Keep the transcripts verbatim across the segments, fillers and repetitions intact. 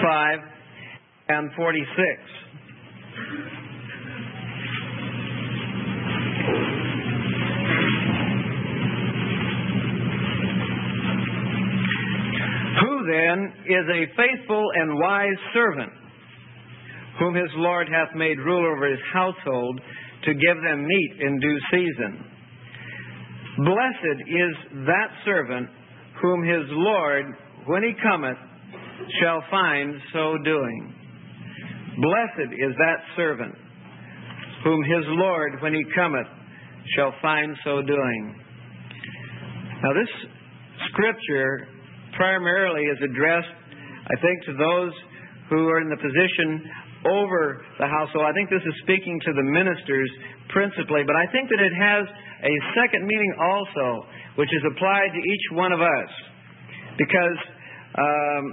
five and forty-six. Who then is a faithful and wise servant, whom his Lord hath made ruler over his household, to give them meat in due season? Blessed is that servant whom his Lord, when he cometh, shall find so doing. Blessed is that servant whom his Lord, when he cometh, shall find so doing. Now this scripture primarily is addressed, I think, to those who are in the position over the household. I think this is speaking to the ministers principally, but I think that it has a second meaning also, which is applied to each one of us. Because um,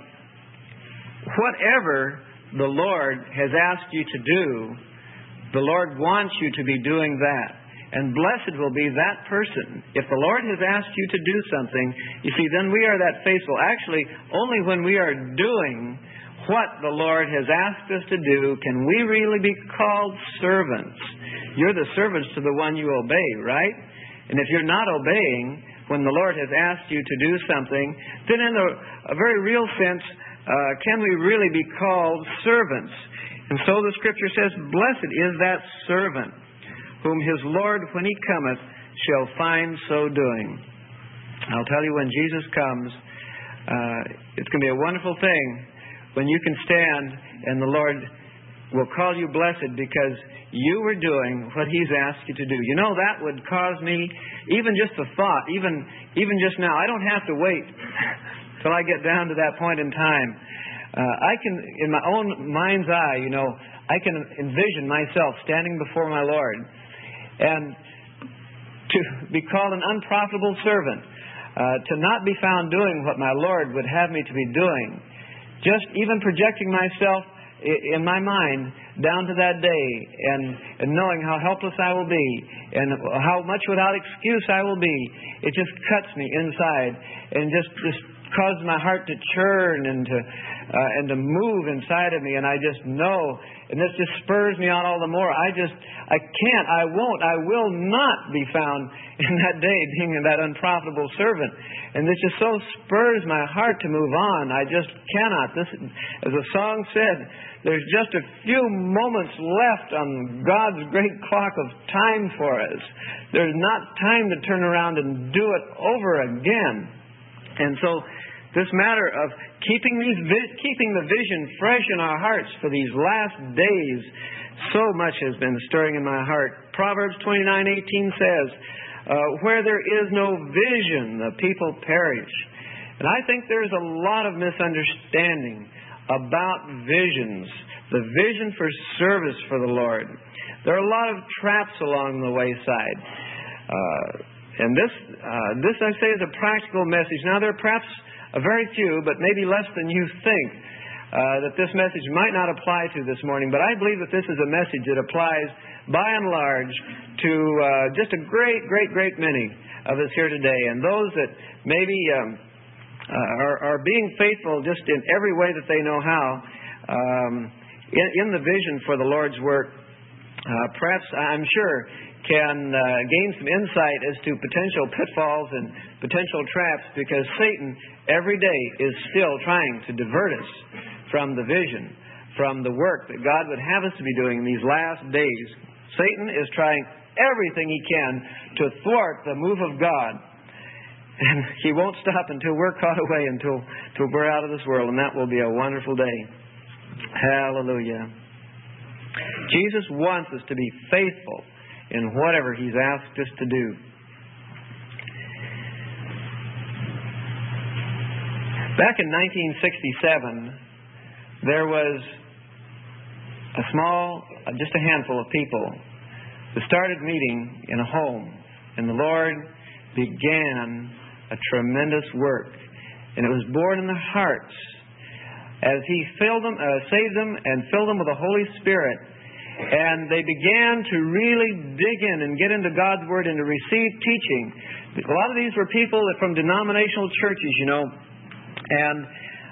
whatever the Lord has asked you to do, the Lord wants you to be doing that. And blessed will be that person. If the Lord has asked you to do something, you see, then we are that faithful. Actually, only when we are doing what the Lord has asked us to do can we really be called servants. You're the servants to the one you obey, right? And if you're not obeying when the Lord has asked you to do something, then in a, a very real sense, uh, can we really be called servants? And so the Scripture says, blessed is that servant whom his Lord, when he cometh, shall find so doing. I'll tell you, when Jesus comes, uh, it's going to be a wonderful thing when you can stand and the Lord will call you blessed because you were doing what he's asked you to do. You know, that would cause me, even just the thought, even, even just now, I don't have to wait till I get down to that point in time. Uh, I can, in my own mind's eye, you know, I can envision myself standing before my Lord and to be called an unprofitable servant, uh, to not be found doing what my Lord would have me to be doing, just even projecting myself in my mind down to that day and, and knowing how helpless I will be and how much without excuse I will be. It just cuts me inside and just, just causes my heart to churn and to uh, and to move inside of me, and I just know, and this just spurs me on all the more. I just, I can't, I won't, I will not be found in that day being that unprofitable servant. And this just so spurs my heart to move on. I just cannot. This, as the song said, there's just a few moments left on God's great clock of time for us. There's not time to turn around and do it over again. And so this matter of keeping these keeping the vision fresh in our hearts for these last days, so much has been stirring in my heart. Proverbs twenty-nine eighteen says, uh, where there is no vision, the people perish. And I think there's a lot of misunderstanding about visions, the vision for service for the Lord. There are a lot of traps along the wayside. Uh, and this, uh, this, I say, is a practical message. Now, there are perhaps a very few, but maybe less than you think, uh, that this message might not apply to this morning. But I believe that this is a message that applies, by and large, to uh, just a great, great, great many of us here today. And those that maybe um, uh, are, are being faithful just in every way that they know how, um, in, in the vision for the Lord's work, uh, perhaps, I'm sure, can uh, gain some insight as to potential pitfalls and potential traps, because Satan every day is still trying to divert us from the vision, from the work that God would have us to be doing in these last days. Satan is trying everything he can to thwart the move of God. And he won't stop until we're caught away, until, until we're out of this world, and that will be a wonderful day. Hallelujah. Jesus wants us to be faithful in whatever he's asked us to do. Back in nineteen sixty-seven, there was a small, just a handful of people who started meeting in a home, and the Lord began a tremendous work. And it was born in their hearts as he filled them, uh, saved them and filled them with the Holy Spirit. And they began to really dig in and get into God's Word and to receive teaching. A lot of these were people from denominational churches, you know. And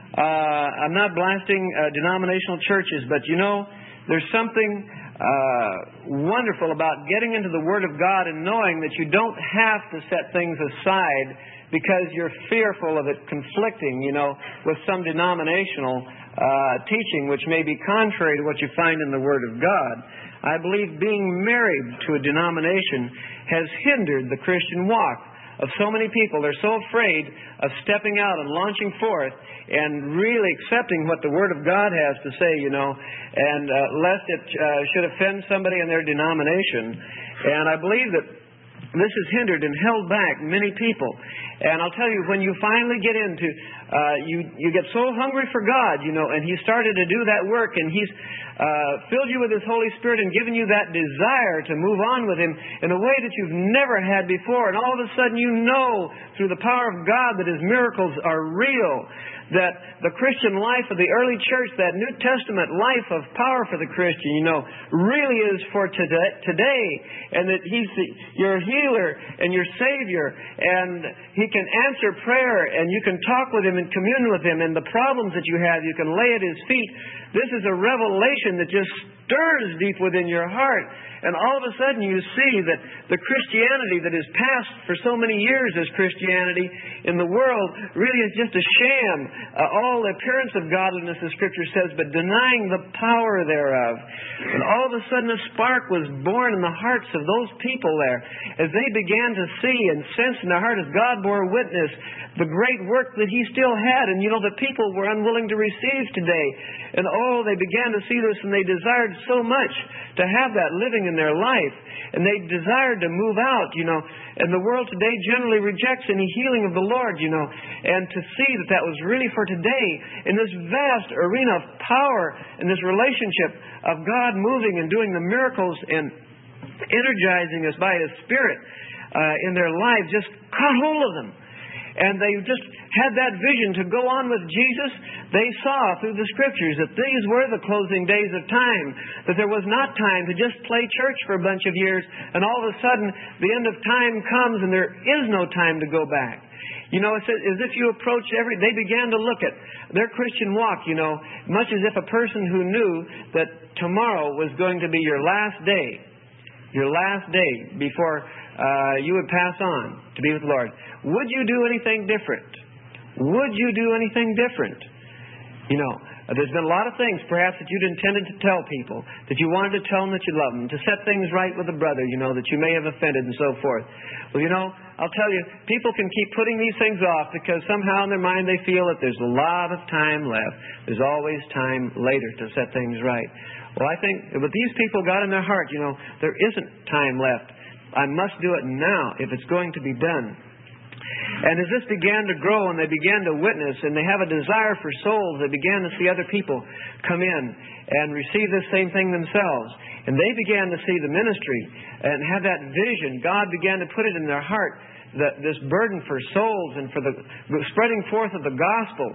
uh, I'm not blasting uh, denominational churches, but you know, there's something uh, wonderful about getting into the Word of God and knowing that you don't have to set things aside because you're fearful of it conflicting, you know, with some denominational uh, teaching which may be contrary to what you find in the Word of God. I believe being married to a denomination has hindered the Christian walk of so many people. They're so afraid of stepping out and launching forth and really accepting what the Word of God has to say, you know, and uh, lest it uh, should offend somebody in their denomination. And I believe that this has hindered and held back many people. And I'll tell you, when you finally get into, uh, you you get so hungry for God, you know, and He started to do that work, and He's uh, filled you with His Holy Spirit and given you that desire to move on with Him in a way that you've never had before. And all of a sudden you know through the power of God that His miracles are real, that the Christian life of the early church, that New Testament life of power for the Christian, you know, really is for today, today and that He's the, your healer and your Savior, and He can answer prayer, and you can talk with Him and commune with Him, and the problems that you have, you can lay at His feet. This is a revelation that just stirs deep within your heart. And all of a sudden you see that the Christianity that is passed for so many years as Christianity in the world really is just a sham. Uh, all the appearance of godliness, the Scripture says, but denying the power thereof. And all of a sudden a spark was born in the hearts of those people there as they began to see and sense in their heart as God bore witness the great work that He still had. And you know, the people were unwilling to receive today. And oh, they began to see this, and they desired so much to have that living in their life. And they desired to move out, you know. And the world today generally rejects any healing of the Lord, you know. And to see that that was really for today in this vast arena of power and this relationship of God moving and doing the miracles and energizing us by His Spirit uh, in their lives, just caught hold of them. And they just had that vision to go on with Jesus. They saw through the Scriptures that these were the closing days of time, that there was not time to just play church for a bunch of years, and all of a sudden the end of time comes and there is no time to go back. You know, it's as if you approach every... They began to look at their Christian walk, you know, much as if a person who knew that tomorrow was going to be your last day, your last day before uh, you would pass on to be with the Lord. Would you do anything different? Would you do anything different? You know, there's been a lot of things perhaps that you'd intended to tell people, that you wanted to tell them that you love them, to set things right with a brother, you know, that you may have offended and so forth. Well, you know, I'll tell you, people can keep putting these things off because somehow in their mind they feel that there's a lot of time left. There's always time later to set things right. Well, I think what these people got in their heart, you know, there isn't time left. I must do it now if it's going to be done. And as this began to grow and they began to witness and they have a desire for souls, they began to see other people come in and receive this same thing themselves. And they began to see the ministry and have that vision. God began to put it in their heart, that this burden for souls and for the spreading forth of the gospel.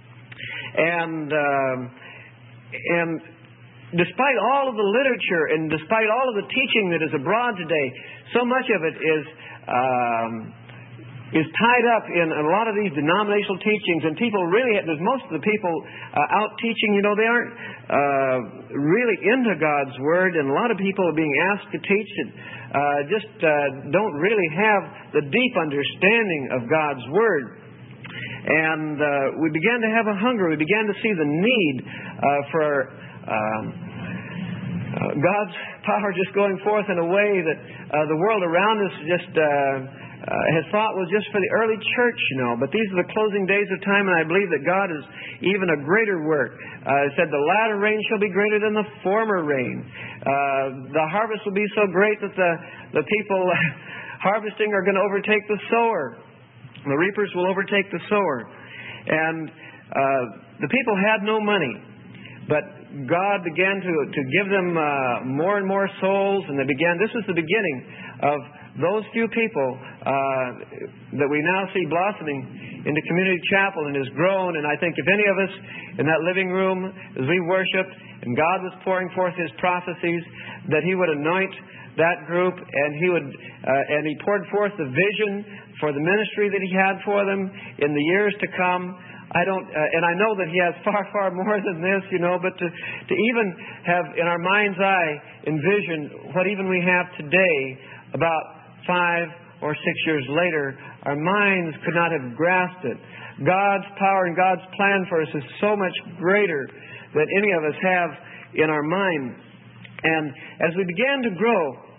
And um, and despite all of the literature and despite all of the teaching that is abroad today, so much of it is... Um, is tied up in a lot of these denominational teachings, and people really, there's most of the people uh, out teaching, you know, they aren't uh, really into God's Word, and a lot of people are being asked to teach and uh, just uh, don't really have the deep understanding of God's Word. And uh, we began to have a hunger, we began to see the need uh, for um, uh, God's power just going forth in a way that uh, the world around us just... Uh, Uh, his thought was just for the early church, you know. But these are the closing days of time, and I believe that God is even a greater work. Uh, it said, the latter rain shall be greater than the former rain. Uh, the harvest will be so great that the, the people harvesting are going to overtake the sower. The reapers will overtake the sower. And uh, the people had no money. But God began to, to give them uh, more and more souls, and they began, this was the beginning of those few people uh, that we now see blossoming into Community Chapel, and has grown. And I think if any of us in that living room as we worshiped and God was pouring forth His prophecies, that He would anoint that group, and He would uh, and He poured forth the vision for the ministry that He had for them in the years to come. I don't, uh, and I know that He has far, far more than this, you know, but to, to even have in our mind's eye envision what even we have today, about five or six years later, our minds could not have grasped it. God's power and God's plan for us is so much greater than any of us have in our mind. And as we began to grow,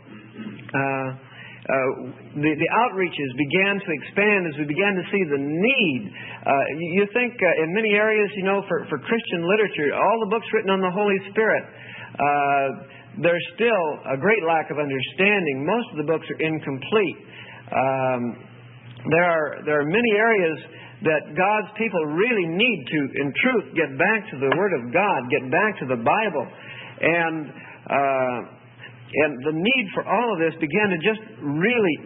uh, uh, the, the outreaches began to expand as we began to see the need. Uh, you think uh, in many areas, you know, for, for Christian literature, all the books written on the Holy Spirit, uh, there's still a great lack of understanding. Most of the books are incomplete. Um, there are there are many areas that God's people really need to, in truth, get back to the Word of God, get back to the Bible. And uh, and the need for all of this began to just really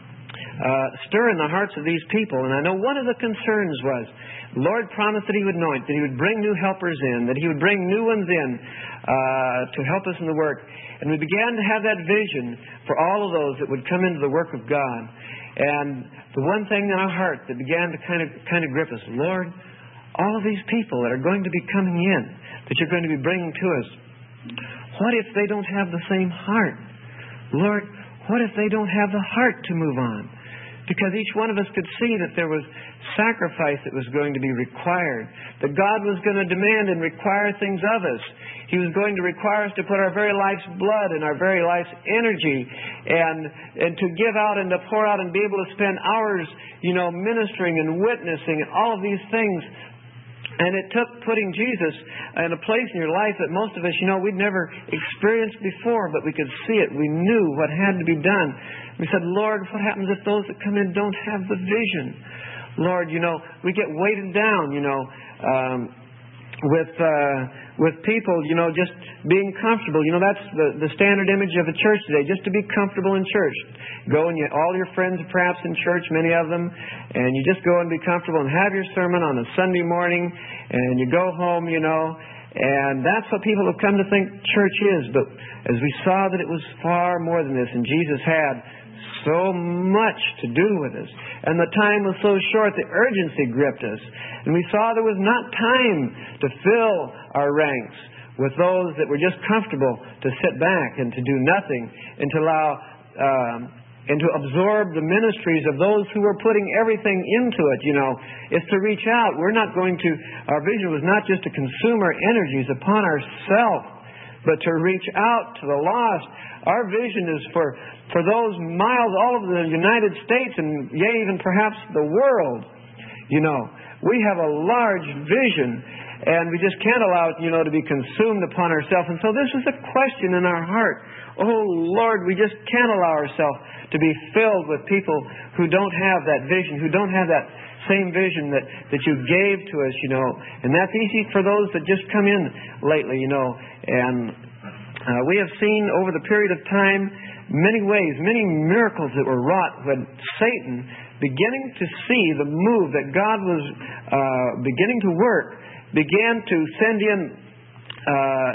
uh, stir in the hearts of these people. And I know one of the concerns was, the Lord promised that He would anoint, that He would bring new helpers in, that He would bring new ones in uh, to help us in the work. And we began to have that vision for all of those that would come into the work of God. And the one thing in our heart that began to kind of kind of grip us, Lord, all of these people that are going to be coming in, that You're going to be bringing to us, what if they don't have the same heart? Lord, what if they don't have the heart to move on? Because each one of us could see that there was sacrifice that was going to be required. That God was going to demand and require things of us. He was going to require us to put our very life's blood and our very life's energy and and to give out and to pour out and be able to spend hours, you know, ministering and witnessing and all of these things. And it took putting Jesus in a place in your life that most of us, you know, we'd never experienced before, but we could see it. We knew what had to be done. We said, Lord, what happens if those that come in don't have the vision? Lord, you know, we get weighted down, you know, um, with uh, with people, you know, just being comfortable. You know, that's the, the standard image of a church today, just to be comfortable in church. Go and you, all your friends are perhaps in church, many of them, and you just go and be comfortable and have your sermon on a Sunday morning, and you go home, you know, and that's what people have come to think church is. But as we saw that it was far more than this, and Jesus had so much to do with us, and the time was so short, the urgency gripped us, and we saw there was not time to fill our ranks with those that were just comfortable to sit back and to do nothing and to allow um, and to absorb the ministries of those who were putting everything into it. You know, it's to reach out. We're not going to, our vision was not just to consume our energies upon ourselves, but to reach out to the lost. Our vision is for, for those miles all over the United States and yea, even perhaps the world. You know, we have a large vision, and we just can't allow it, you know, to be consumed upon ourselves. And so this is a question in our heart. Oh, Lord, we just can't allow ourselves to be filled with people who don't have that vision, who don't have that same vision that, that You gave to us, you know. And that's easy for those that just come in lately, you know. And uh, we have seen over the period of time many ways, many miracles that were wrought when Satan, beginning to see the move that God was uh, beginning to work, began to send in uh,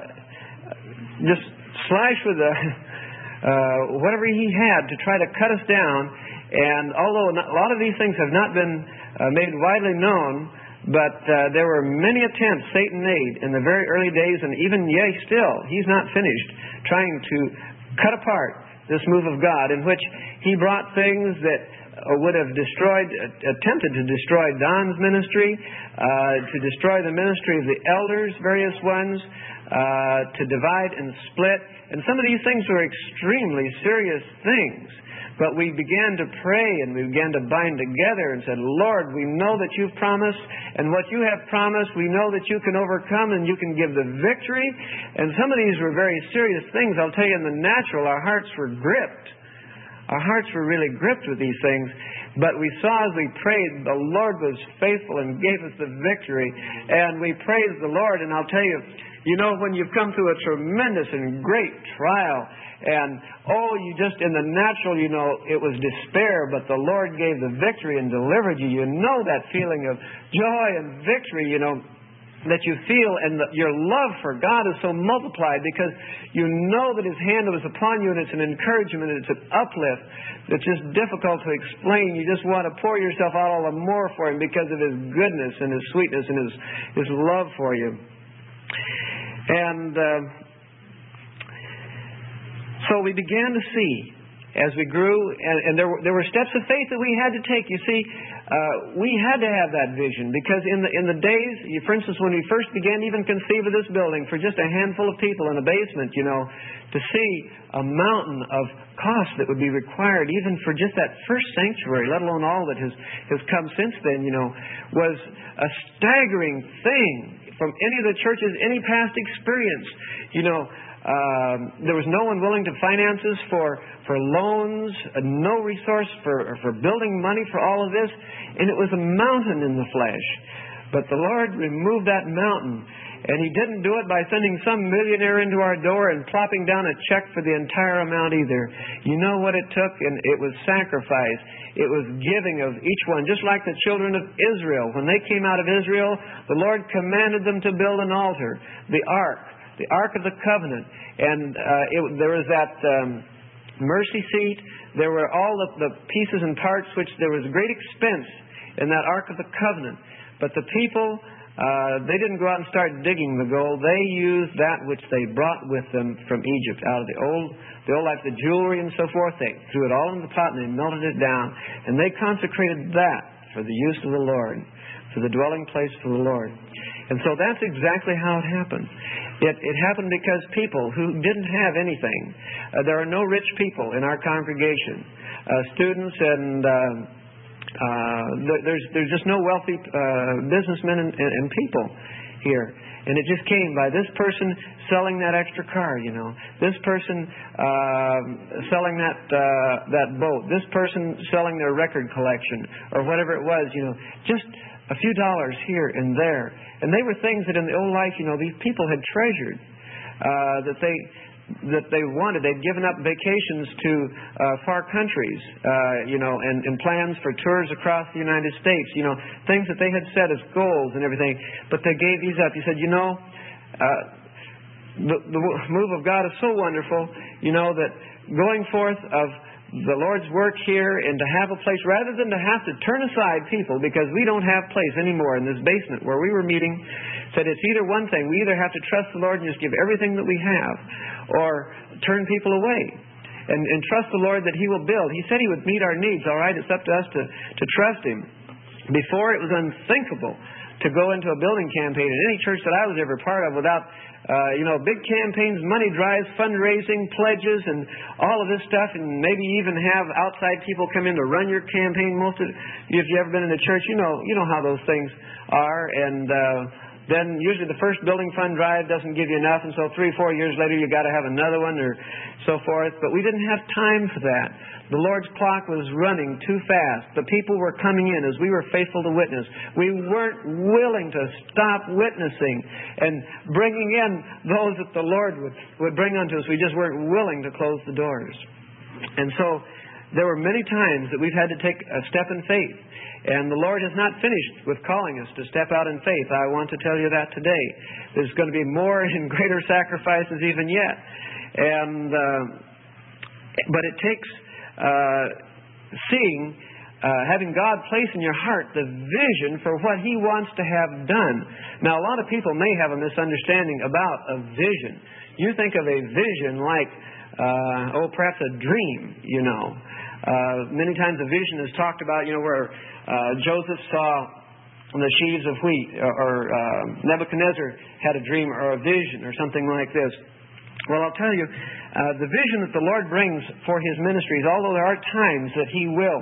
just slash with a, uh, whatever he had to try to cut us down. And although a lot of these things have not been uh, made widely known, but uh, there were many attempts Satan made in the very early days, and even yea, still, he's not finished, trying to cut apart this move of God, in which he brought things that would have destroyed, attempted to destroy Don's ministry, uh, to destroy the ministry of the elders, various ones, uh, to divide and split. And some of these things were extremely serious things. But we began to pray and we began to bind together and said, Lord, we know that You've promised, and what You have promised, we know that You can overcome and You can give the victory. And some of these were very serious things. I'll tell you, in the natural, our hearts were gripped. Our hearts were really gripped with these things. But we saw as we prayed, the Lord was faithful and gave us the victory. And we praised the Lord. And I'll tell you, you know, when you've come through a tremendous and great trial, and, oh, you just, in the natural, you know, it was despair, but the Lord gave the victory and delivered you. You know that feeling of joy and victory, you know. that you feel, and the, your love for God is so multiplied because you know that His hand was upon you, and it's an encouragement, and it's an uplift that's just difficult to explain. You just want to pour yourself out all the more for Him because of His goodness and His sweetness and His, His love for you. And uh, so we began to see as we grew, and, and there were there were steps of faith that we had to take. You see, uh, we had to have that vision because in the in the days, you, for instance, when we first began to even conceive of this building for just a handful of people in a basement, you know, to see a mountain of cost that would be required even for just that first sanctuary, let alone all that has has come since then, you know, was a staggering thing from any of the churches, any past experience, you know. Um, there was no one willing to finance us for, for loans, uh, no resource for, for building money for all of this. And it was a mountain in the flesh. But the Lord removed that mountain. And He didn't do it by sending some millionaire into our door and plopping down a check for the entire amount either. You know what it took? And it was sacrifice. It was giving of each one. Just like the children of Israel. When they came out of Israel, the Lord commanded them to build an altar, the ark. The Ark of the Covenant. And uh, it, there was that um, mercy seat. There were all the, the pieces and parts which there was great expense in that Ark of the Covenant. But the people, uh, they didn't go out and start digging the gold. They used that which they brought with them from Egypt, out of the old, the old life, the jewelry and so forth. They threw it all in the pot and they melted it down. And they consecrated that for the use of the Lord, for the dwelling place for the Lord. And so that's exactly how it happened. It, it happened because people who didn't have anything, uh, there are no rich people in our congregation, uh, students and uh, uh, there's there's just no wealthy uh, businessmen and, and, and people here. And it just came by this person selling that extra car, you know, this person uh, selling that uh, that boat, this person selling their record collection or whatever it was, you know, just a few dollars here and there. And they were things that in the old life, you know, these people had treasured, uh, that they that they wanted. They'd given up vacations to uh, far countries, uh, you know, and, and plans for tours across the United States, you know, things that they had set as goals and everything. But they gave these up. He said, you know, uh, the, the move of God is so wonderful, you know, that going forth of the Lord's work here and to have a place, rather than to have to turn aside people because we don't have place anymore in this basement where we were meeting, said it's either one thing. We either have to trust the Lord and just give everything that we have or turn people away and, and trust the Lord that He will build. He said He would meet our needs, all right? It's up to us to, to trust Him. Before, it was unthinkable to go into a building campaign in any church that I was ever part of without Uh, you know, big campaigns, money drives, fundraising, pledges, and all of this stuff, and maybe even have outside people come in to run your campaign. Most of, if you've ever been in a church, you know, you know how those things are. And uh, then usually the first building fund drive doesn't give you enough, and so three, four years later you got to have another one, or so forth. But we didn't have time for that. The Lord's clock was running too fast. The people were coming in as we were faithful to witness. We weren't willing to stop witnessing and bringing in those that the Lord would, would bring unto us. We just weren't willing to close the doors. And so there were many times that we've had to take a step in faith. And the Lord has not finished with calling us to step out in faith. I want to tell you that today. There's going to be more and greater sacrifices even yet. And uh, but it takes Uh, seeing, uh, having God place in your heart the vision for what He wants to have done. Now, a lot of people may have a misunderstanding about a vision. You think of a vision like, uh, oh, perhaps a dream, you know. Uh, many times a vision is talked about, you know, where uh, Joseph saw the sheaves of wheat, or, or uh, Nebuchadnezzar had a dream or a vision or something like this. Well, I'll tell you, uh, the vision that the Lord brings for His ministries, although there are times that He will,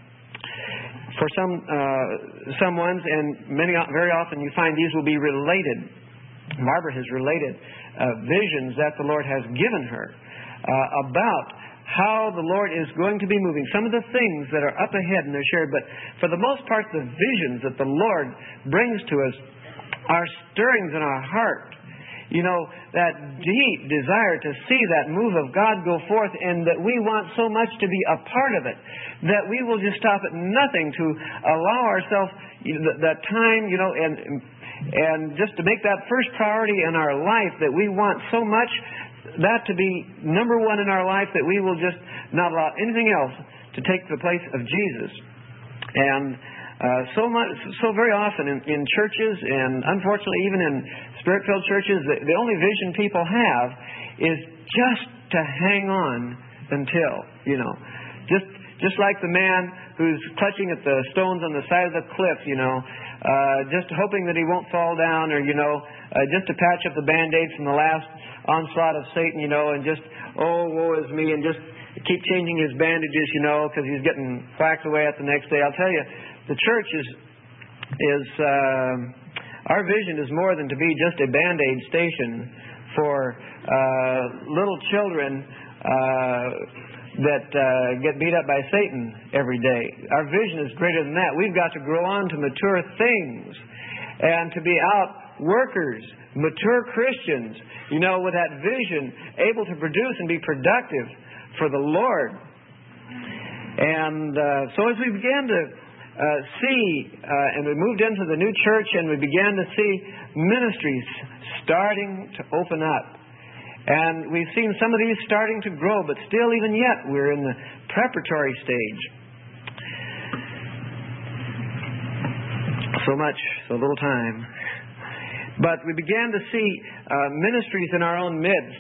for some uh, some ones, and many very often you find these will be related. Barbara has related uh, visions that the Lord has given her uh, about how the Lord is going to be moving. Some of the things that are up ahead and they're shared, but for the most part, the visions that the Lord brings to us are stirrings in our heart. You know, that deep desire to see that move of God go forth, and that we want so much to be a part of it that we will just stop at nothing to allow ourselves that time, you know, and and just to make that first priority in our life, that we want so much that to be number one in our life, that we will just not allow anything else to take the place of Jesus. And uh, so much, so very often in, in churches, and unfortunately even in Spirit-filled churches, the, the only vision people have is just to hang on until, you know, just just like the man who's clutching at the stones on the side of the cliff, you know, uh, just hoping that he won't fall down, or, you know, uh, just to patch up the Band-Aids from the last onslaught of Satan, you know, and just, oh, woe is me, and just keep changing his bandages, you know, because he's getting whacked away at the next day. I'll tell you, the church is, is uh, our vision is more than to be just a Band-Aid station for uh, little children uh, that uh, get beat up by Satan every day. Our vision is greater than that. We've got to grow on to mature things and to be out workers, mature Christians, you know, with that vision, able to produce and be productive for the Lord. And uh, so as we began to uh, see, uh, and we moved into the new church, and we began to see ministries starting to open up. And we've seen some of these starting to grow, but still, even yet, we're in the preparatory stage. So much, so little time. But we began to see uh, ministries in our own midst.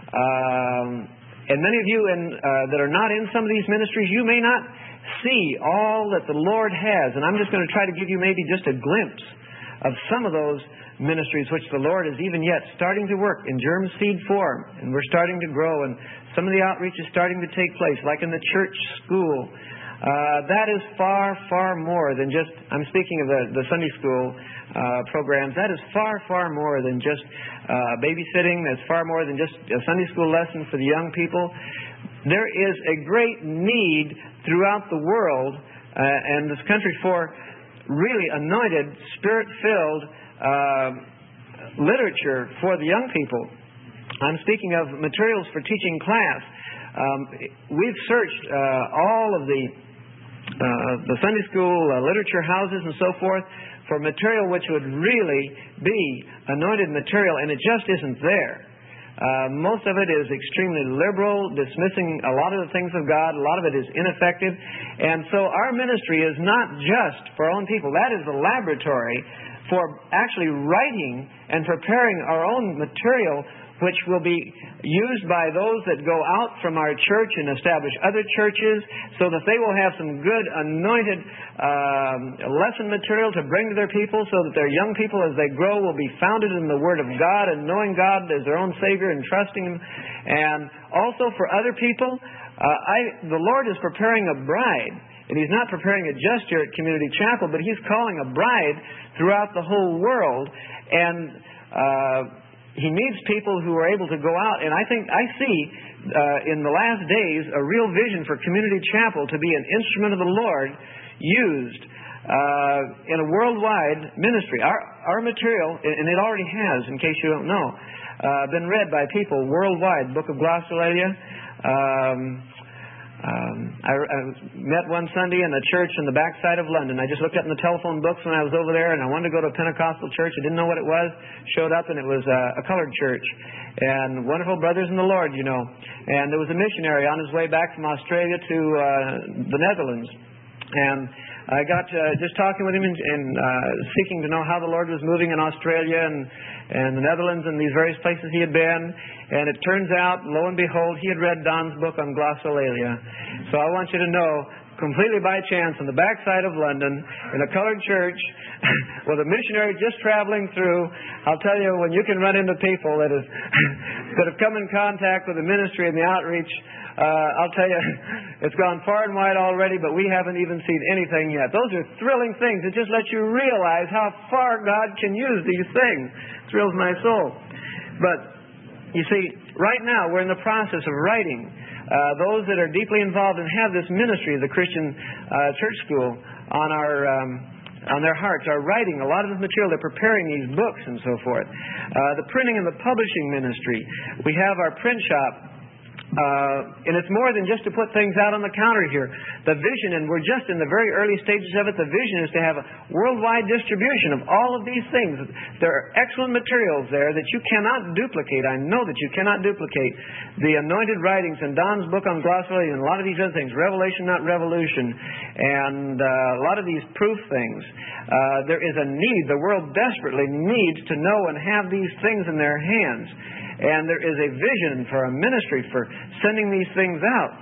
Um, and many of you in, uh, that are not in some of these ministries, you may not see all that the Lord has. And I'm just going to try to give you maybe just a glimpse of some of those ministries which the Lord is even yet starting to work in germ seed form, and we're starting to grow, and some of the outreach is starting to take place, like in the church school. Uh, that is far, far more than just, I'm speaking of the, the Sunday school uh, programs, that is far, far more than just uh, babysitting. That's far more than just a Sunday school lesson for the young people. There is a great need throughout the world uh, and this country for really anointed, Spirit-filled Uh, literature for the young people. I'm speaking of materials for teaching class. Um, we've searched uh, all of the uh, the Sunday school uh, literature houses and so forth for material which would really be anointed material, and it just isn't there. Uh, most of it is extremely liberal, dismissing a lot of the things of God. A lot of it is ineffective. And so our ministry is not just for our own people. That is the laboratory for actually writing and preparing our own material, which will be used by those that go out from our church and establish other churches, so that they will have some good anointed um, lesson material to bring to their people, so that their young people, as they grow, will be founded in the Word of God and knowing God as their own Savior and trusting Him. And also for other people, uh, I, the Lord is preparing a bride. And He's not preparing it just here at Community Chapel, but He's calling a bride throughout the whole world. And uh, He needs people who are able to go out. And I think, I see uh, in the last days a real vision for Community Chapel to be an instrument of the Lord used uh, in a worldwide ministry. Our, our material, and it already has, in case you don't know, uh, been read by people worldwide. Book of Glossolalia. Um, Um, I, I met one Sunday in a church in the backside of London. I just looked up in the telephone books when I was over there, and I wanted to go to a Pentecostal church. I didn't know what it was. Showed up, and it was uh, a colored church. And wonderful brothers in the Lord, you know. And there was a missionary on his way back from Australia to uh, the Netherlands. And I got uh, just talking with him and, and uh, seeking to know how the Lord was moving in Australia and, and the Netherlands and these various places he had been. And it turns out, lo and behold, he had read Don's book on glossolalia. So I want you to know, completely by chance, on the backside of London, in a colored church, with a missionary just traveling through, I'll tell you, when you can run into people that, is, that have come in contact with the ministry and the outreach, uh, I'll tell you, it's gone far and wide already, but we haven't even seen anything yet. Those are thrilling things. It just lets you realize how far God can use these things. It thrills my soul. But you see, right now we're in the process of writing. Uh, those that are deeply involved and have this ministry, the Christian uh, church school, on our um, on their hearts, are writing a lot of this material. They're preparing these books and so forth. Uh, the printing and the publishing ministry. We have our print shop Uh, and it's more than just to put things out on the counter here. The vision, and we're just in the very early stages of it, the vision is to have a worldwide distribution of all of these things. There are excellent materials there that you cannot duplicate. I know that you cannot duplicate. The anointed writings and Don's book on glossolalia and a lot of these other things, Revelation, not Revolution, and uh, a lot of these proof things. Uh, there is a need. The world desperately needs to know and have these things in their hands. And there is a vision for a ministry for sending these things out.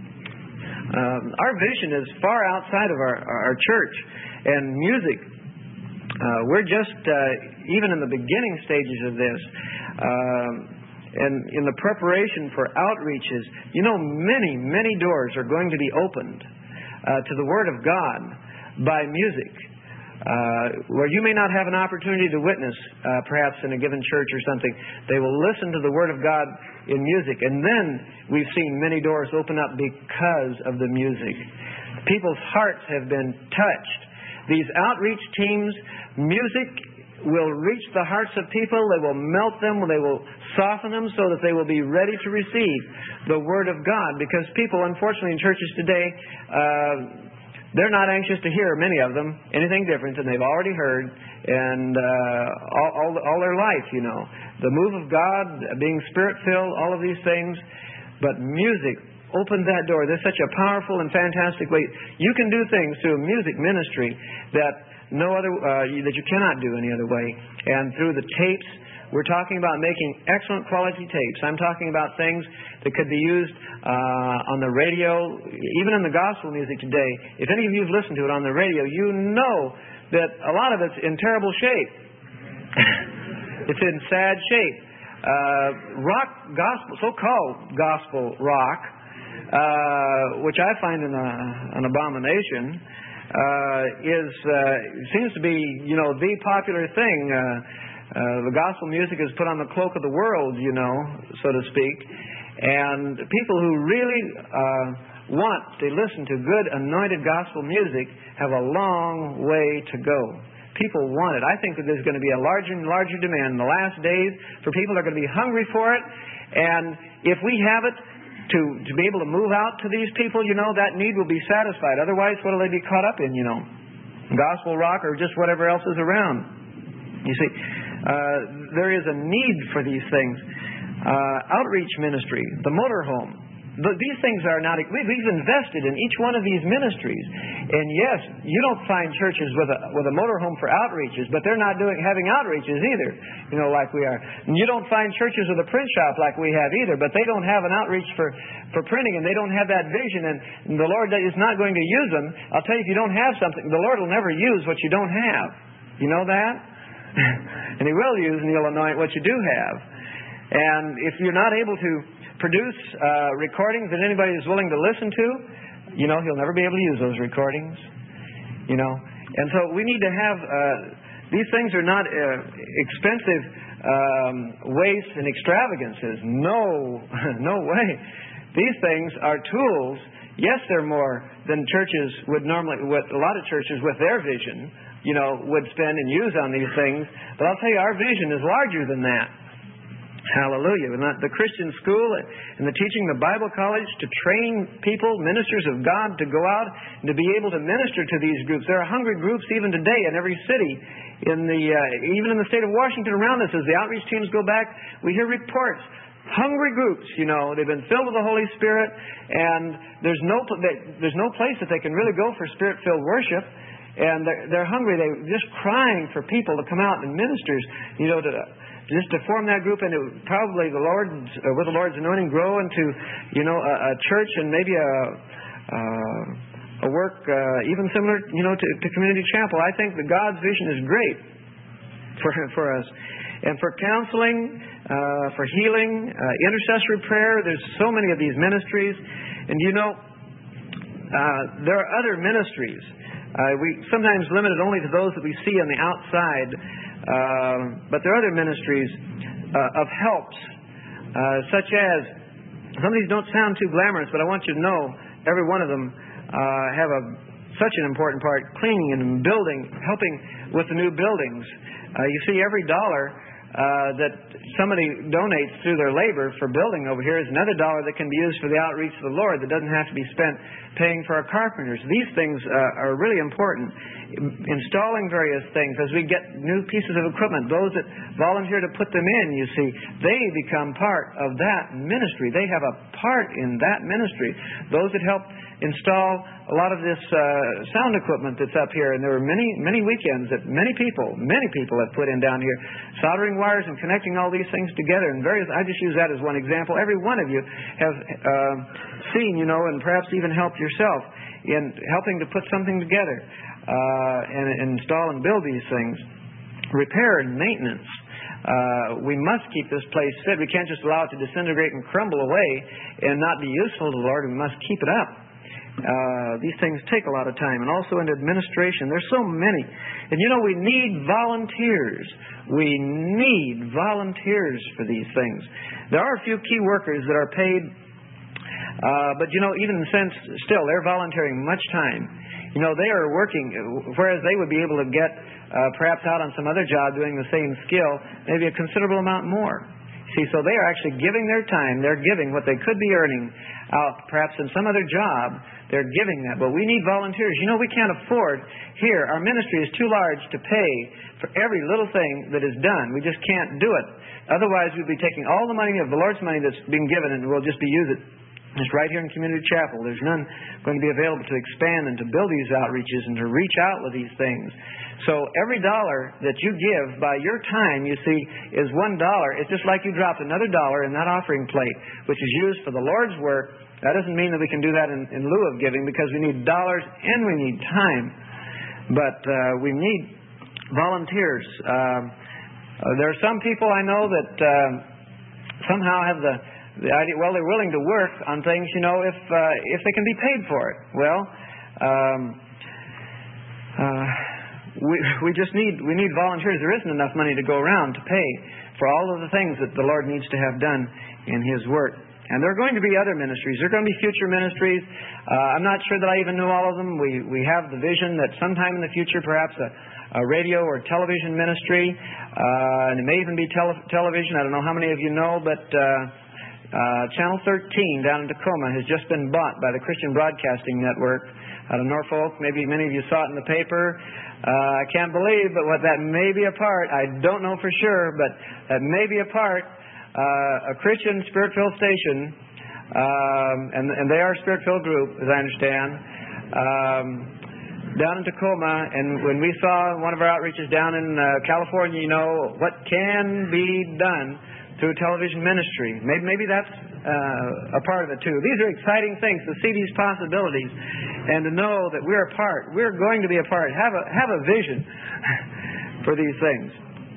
Um, our vision is far outside of our, our church and music. Uh, we're just uh, even in the beginning stages of this. Um, and in the preparation for outreaches, you know, many, many doors are going to be opened uh, to the Word of God by music. Uh, where you may not have an opportunity to witness, uh, perhaps in a given church or something, they will listen to the Word of God in music. And then we've seen many doors open up because of the music. People's hearts have been touched. These outreach teams, music will reach the hearts of people. They will melt them. They will soften them so that they will be ready to receive the Word of God. Because people, unfortunately, in churches today, uh, they're not anxious to hear, many of them, anything different than they've already heard and uh, all, all, all their life, you know. The move of God, being Spirit-filled, all of these things. But music opened that door. There's such a powerful and fantastic way. You can do things through a music ministry that no other, uh, that you cannot do any other way. And through the tapes, we're talking about making excellent quality tapes. I'm talking about things that could be used uh, on the radio, even in the gospel music today. If any of you have listened to it on the radio, you know that a lot of it's in terrible shape. It's in sad shape. Uh, rock gospel, so-called gospel rock, uh, which I find an, uh, an abomination, uh, is uh, seems to be, you know, the popular thing. Uh, Uh, the gospel music is put on the cloak of the world, you know, so to speak. And people who really uh, want to listen to good, anointed gospel music have a long way to go. People want it. I think that there's going to be a larger and larger demand in the last days for people that are going to be hungry for it. And if we have it to, to be able to move out to these people, you know, that need will be satisfied. Otherwise, what will they be caught up in, you know? Gospel rock or just whatever else is around. You see, uh, there is a need for these things. Uh, outreach ministry, the motorhome. The, these things are not... We, we've invested in each one of these ministries. And yes, you don't find churches with a, with a motorhome for outreaches, but they're not doing having outreaches either, you know, like we are. And you don't find churches with a print shop like we have either, but they don't have an outreach for, for printing, and they don't have that vision, and the Lord is not going to use them. I'll tell you, if you don't have something, the Lord will never use what you don't have. You know that? And He will use and He'll anoint what you do have. And if you're not able to produce uh, recordings that anybody is willing to listen to, you know, He'll never be able to use those recordings. You know. And so we need to have... Uh, these things are not uh, expensive um, wastes and extravagances. No, no way. These things are tools. Yes, they're more than churches would normally... With a lot of churches with their vision, you know, would spend and use on these things. But I'll tell you, our vision is larger than that. Hallelujah. And the Christian school and the teaching the Bible college to train people, ministers of God, to go out and to be able to minister to these groups. There are hungry groups even today in every city, in the uh, even in the state of Washington around us. As the outreach teams go back, we hear reports. Hungry groups, you know, they've been filled with the Holy Spirit, and there's no there's no place that they can really go for Spirit-filled worship. And they're, they're hungry. They're just crying for people to come out and ministers, you know, to just to form that group, and it would probably the Lord, uh, with the Lord's anointing, grow into, you know, a, a church and maybe a uh, a work uh, even similar, you know, to, to Community Chapel. I think that God's vision is great for for us, and for counseling, uh, for healing, uh, intercessory prayer. There's so many of these ministries, and you know, uh, there are other ministries. Uh, we sometimes limit it only to those that we see on the outside, uh, but there are other ministries uh, of helps, uh, such as, some of these don't sound too glamorous, but I want you to know every one of them uh, have a such an important part, cleaning and building, helping with the new buildings. Uh, you see, every dollar uh, that somebody donates through their labor for building over here is another dollar that can be used for the outreach of the Lord that doesn't have to be spent paying for our carpenters. These things uh, are really important. Installing various things as we get new pieces of equipment, those that volunteer to put them in, you see, they become part of that ministry. They have a part in that ministry. Those that help install a lot of this uh, sound equipment that's up here, and there were many, many weekends that many people, many people have put in down here, soldering wires and connecting all these things together. And various, I just use that as one example. Every one of you have uh, seen, you know, and perhaps even helped yourself in helping to put something together uh, and, and install and build these things. Repair and maintenance. Uh, we must keep this place fit. We can't just allow it to disintegrate and crumble away and not be useful to the Lord. We must keep it up. Uh, these things take a lot of time. And also in administration, there's so many. And you know, we need volunteers. We need volunteers for these things. There are a few key workers that are paid, uh, but you know, even in a sense, still, they're volunteering much time. You know, they are working, whereas they would be able to get uh, perhaps out on some other job doing the same skill, maybe a considerable amount more. See, so they are actually giving their time. They're giving what they could be earning out perhaps in some other job. They're giving that. But we need volunteers. You know, we can't afford here. Our ministry is too large to pay for every little thing that is done. We just can't do it. Otherwise, we'd be taking all the money of the Lord's money that's been given and we'll just be using it just right here in Community Chapel. There's none going to be available to expand and to build these outreaches and to reach out with these things. So every dollar that you give by your time, you see, is one dollar. It's just like you dropped another dollar in that offering plate, which is used for the Lord's work. That doesn't mean that we can do that in, in lieu of giving, because we need dollars and we need time. But uh, we need volunteers. Um, uh, there are some people I know that uh, somehow have the, the idea, well, they're willing to work on things, you know, if uh, if they can be paid for it. Well, um, uh, we we just need we need volunteers. There isn't enough money to go around to pay for all of the things that the Lord needs to have done in His work. And there are going to be other ministries. There are going to be future ministries. Uh, I'm not sure that I even know all of them. We we have the vision that sometime in the future, perhaps a, a radio or television ministry, uh, and it may even be tele- television. I don't know how many of you know, but uh, uh, Channel thirteen down in Tacoma has just been bought by the Christian Broadcasting Network out of Norfolk. Maybe many of you saw it in the paper. Uh, I can't believe, but what that may be a part, I don't know for sure, but that may be a part. Uh, a Christian Spirit-filled station, um, and, and they are a Spirit-filled group, as I understand, um, down in Tacoma. And when we saw one of our outreaches down in uh, California, you know, what can be done through television ministry. Maybe, maybe that's uh, a part of it too. These are exciting things to see these possibilities and to know that we're a part. We're going to be a part. Have a, have a vision for these things.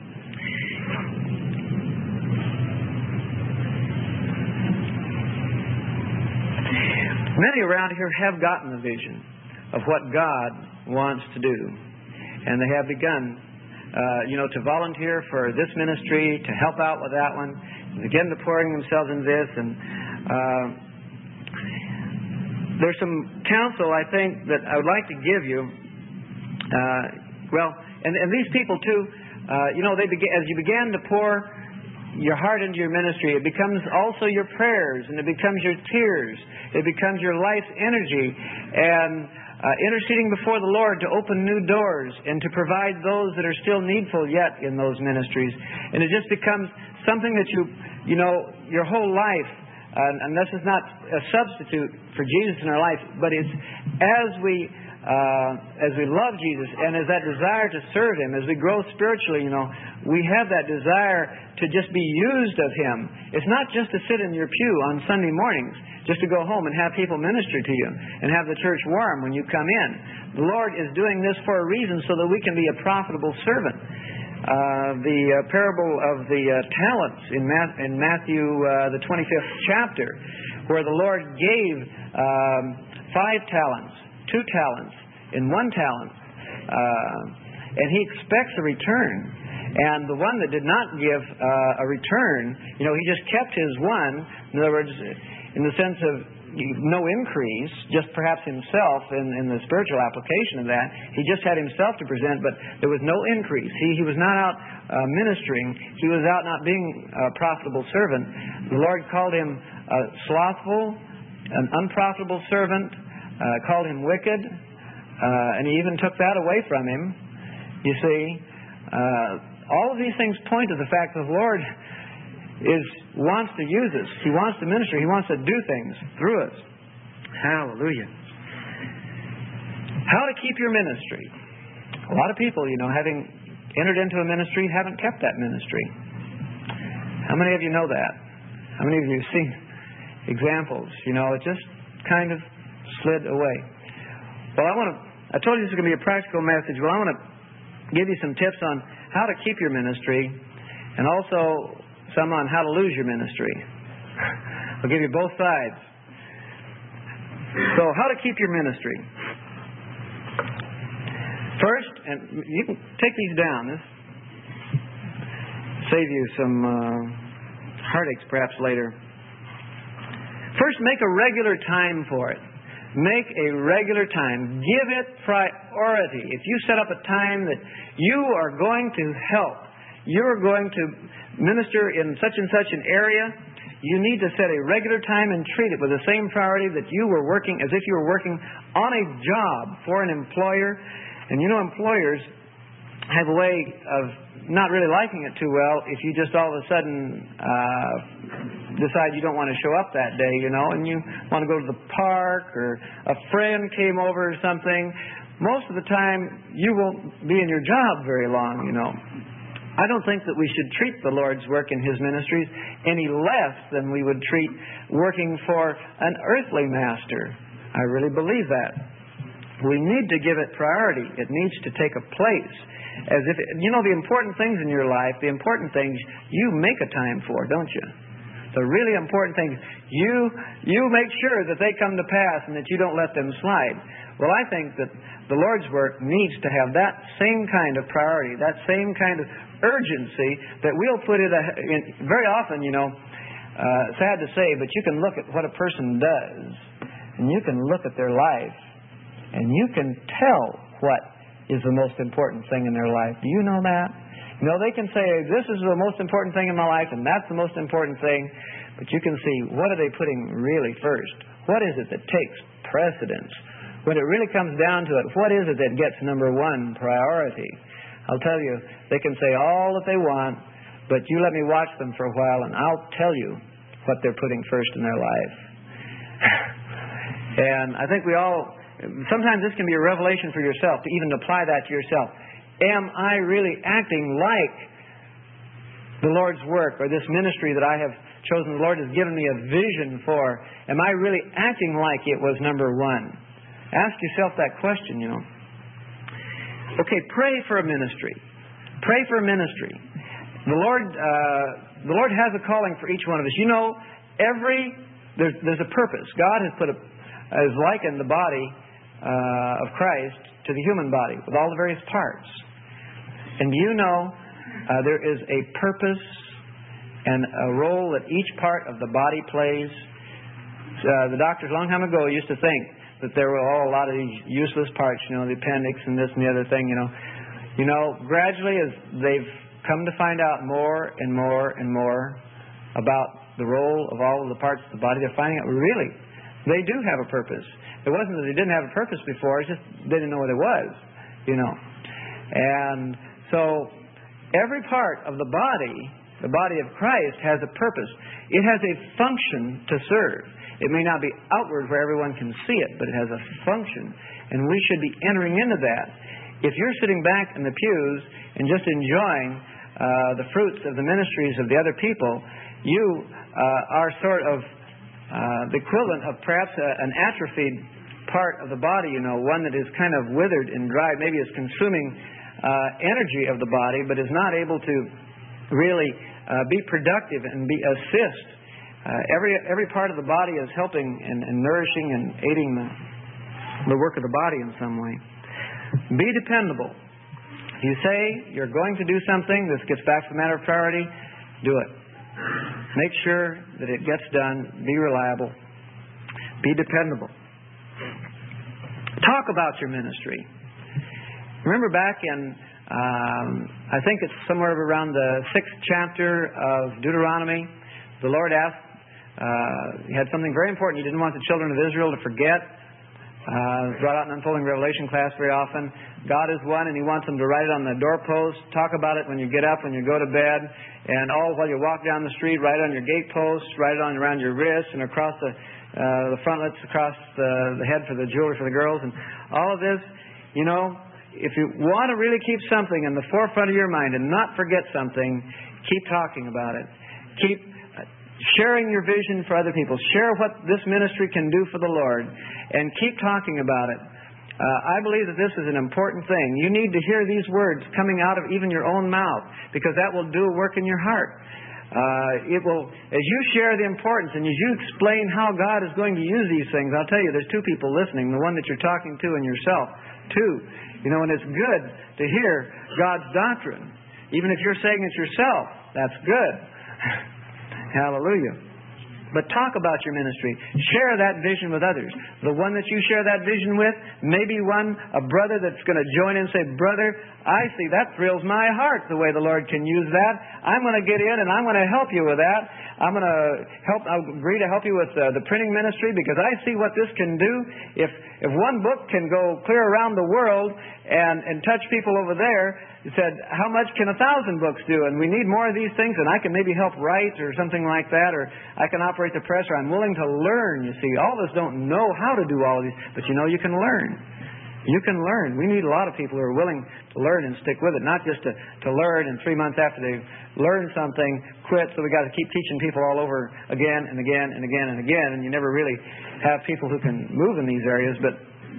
Many around here have gotten the vision of what God wants to do. And they have begun, uh, you know, to volunteer for this ministry, to help out with that one, and again to pouring themselves in this. And uh, there's some counsel, I think, that I would like to give you. Uh, well, and, and these people, too, uh, you know, they began, as you began to pour your heart into your ministry, it becomes also your prayers, and it becomes your tears. It becomes your life's energy, and uh, interceding before the Lord to open new doors and to provide those that are still needful yet in those ministries. And it just becomes something that you, you know, your whole life, uh, and this is not a substitute for Jesus in our life, but it's as we Uh, as we love Jesus and as that desire to serve Him, as we grow spiritually, you know, we have that desire to just be used of Him. It's not just to sit in your pew on Sunday mornings, just to go home and have people minister to you and have the church warm when you come in. The Lord is doing this for a reason, so that we can be a profitable servant. Uh, the uh, parable of the uh, talents in, Ma- in Matthew, uh, the twenty-fifth chapter, where the Lord gave um, five talents, two talents, and one talent. Uh, and He expects a return. And the one that did not give uh, a return, you know, he just kept his one. In other words, in the sense of no increase, just perhaps himself in, in the spiritual application of that. He just had himself to present, but there was no increase. He, he was not out uh, ministering. He was out not being a profitable servant. The Lord called him uh, slothful, an unprofitable servant, uh, called him wicked, uh, and he even took that away from him. You see, uh, all of these things point to the fact that the Lord is wants to use us. He wants to minister. He wants to do things through us. Hallelujah. How to keep your ministry. A lot of people, you know, having entered into a ministry, haven't kept that ministry. How many of you know that? How many of you have seen examples? You know, it just kind of slid away. Well, I want to, I told you this is going to be a practical message. Well, I want to give you some tips on how to keep your ministry, and also some on how to lose your ministry. I'll give you both sides. So, how to keep your ministry. First, and you can take these down. This save you some uh, heartaches perhaps later. First, make a regular time for it. Make a regular time. Give it priority. If you set up a time that you are going to help, you're going to minister in such and such an area, you need to set a regular time and treat it with the same priority that you were working, as if you were working on a job for an employer. And you know, employers have a way of not really liking it too well if you just all of a sudden uh, decide you don't want to show up that day, you know, and you want to go to the park, or a friend came over or something. Most of the time, you won't be in your job very long, you know. I don't think that we should treat the Lord's work in His ministries any less than we would treat working for an earthly master. I really believe that. We need to give it priority. It needs to take a place. As if, it, you know, the important things in your life, the important things you make a time for, don't you? The really important things, you you make sure that they come to pass and that you don't let them slide. Well, I think that the Lord's work needs to have that same kind of priority, that same kind of urgency that we'll put it in. Very often, you know, uh, sad to say, but you can look at what a person does, and you can look at their life, and you can tell what is the most important thing in their life. Do you know that? You know, they can say, this is the most important thing in my life, and that's the most important thing, but you can see, what are they putting really first? What is it that takes precedence? When it really comes down to it, what is it that gets number one priority? I'll tell you, they can say all that they want, but you let me watch them for a while, and I'll tell you what they're putting first in their life. And I think we all, sometimes this can be a revelation for yourself, to even apply that to yourself. Am I really acting like the Lord's work, or this ministry that I have chosen, the Lord has given me a vision for? Am I really acting like it was number one? Ask yourself that question, you know. Okay, pray for a ministry. Pray for a ministry. The Lord, uh, the Lord has a calling for each one of us. You know, every there's, there's a purpose. God has put a has likened the body uh, of Christ to the human body with all the various parts. And do you know uh, there is a purpose and a role that each part of the body plays? Uh, the doctors a long time ago used to think that there were all a lot of these useless parts, you know, the appendix and this and the other thing, you know. You know, gradually as they've come to find out more and more and more about the role of all of the parts of the body, they're finding out really they do have a purpose. It wasn't that they didn't have a purpose before, it's just they didn't know what it was, you know. And so every part of the body, the body of Christ, has a purpose. It has a function to serve. It may not be outward where everyone can see it, but it has a function. And we should be entering into that. If you're sitting back in the pews and just enjoying uh, the fruits of the ministries of the other people, you uh, are sort of uh, the equivalent of perhaps a, an atrophied part of the body, you know, one that is kind of withered and dry, maybe is consuming uh, energy of the body, but is not able to really uh, be productive and be assist. Uh, every every part of the body is helping and, and nourishing and aiding the, the work of the body in some way. Be dependable. If you say you're going to do something, this gets back to the matter of priority, do it. Make sure that it gets done. Be reliable. Be dependable. Talk about your ministry. Remember back in, um, I think it's somewhere around the sixth chapter of Deuteronomy, the Lord asked, uh, he had something very important he didn't want the children of Israel to forget. Uh, brought out in Unfolding Revelation class very often. God is one, and He wants them to write it on the doorpost. Talk about it when you get up, when you go to bed, and all while you walk down the street. Write it on your gatepost. Write it on around your wrist and across the uh, the frontlets, across the, the head for the jewelry for the girls, and all of this. You know, if you want to really keep something in the forefront of your mind and not forget something, keep talking about it. Keep sharing your vision for other people. Share what this ministry can do for the Lord, and keep talking about it. Uh, I believe that this is an important thing. You need to hear these words coming out of even your own mouth, because that will do a work in your heart. Uh, it will, as you share the importance and as you explain how God is going to use these things, I'll tell you, there's two people listening, the one that you're talking to and yourself, too. You know, and it's good to hear God's doctrine. Even if you're saying it yourself, that's good. Hallelujah. But talk about your ministry. Share that vision with others. The one that you share that vision with, maybe one, a brother that's going to join in and say, brother, I see that thrills my heart the way the Lord can use that. I'm going to get in and I'm going to help you with that. I'm going to help, I'll agree to help you with uh, the printing ministry, because I see what this can do. If if one book can go clear around the world and, and touch people over there, he said, how much can a thousand books do? And we need more of these things, and I can maybe help write or something like that, or I can operate the press, or I'm willing to learn. You see, all of us don't know how to do all of these, but you know you can learn. You can learn. We need a lot of people who are willing to learn and stick with it, not just to, to learn and three months after they've learned something, quit, so we got to keep teaching people all over again and again and again and again, and you never really have people who can move in these areas. But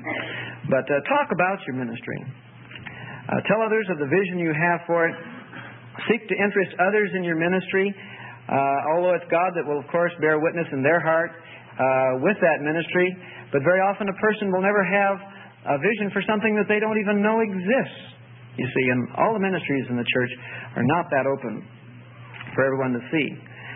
but uh, talk about your ministry. Uh, tell others of the vision you have for it. Seek to interest others in your ministry, uh, although it's God that will, of course, bear witness in their heart uh, with that ministry. But very often a person will never have a vision for something that they don't even know exists. You see, and all the ministries in the church are not that open for everyone to see.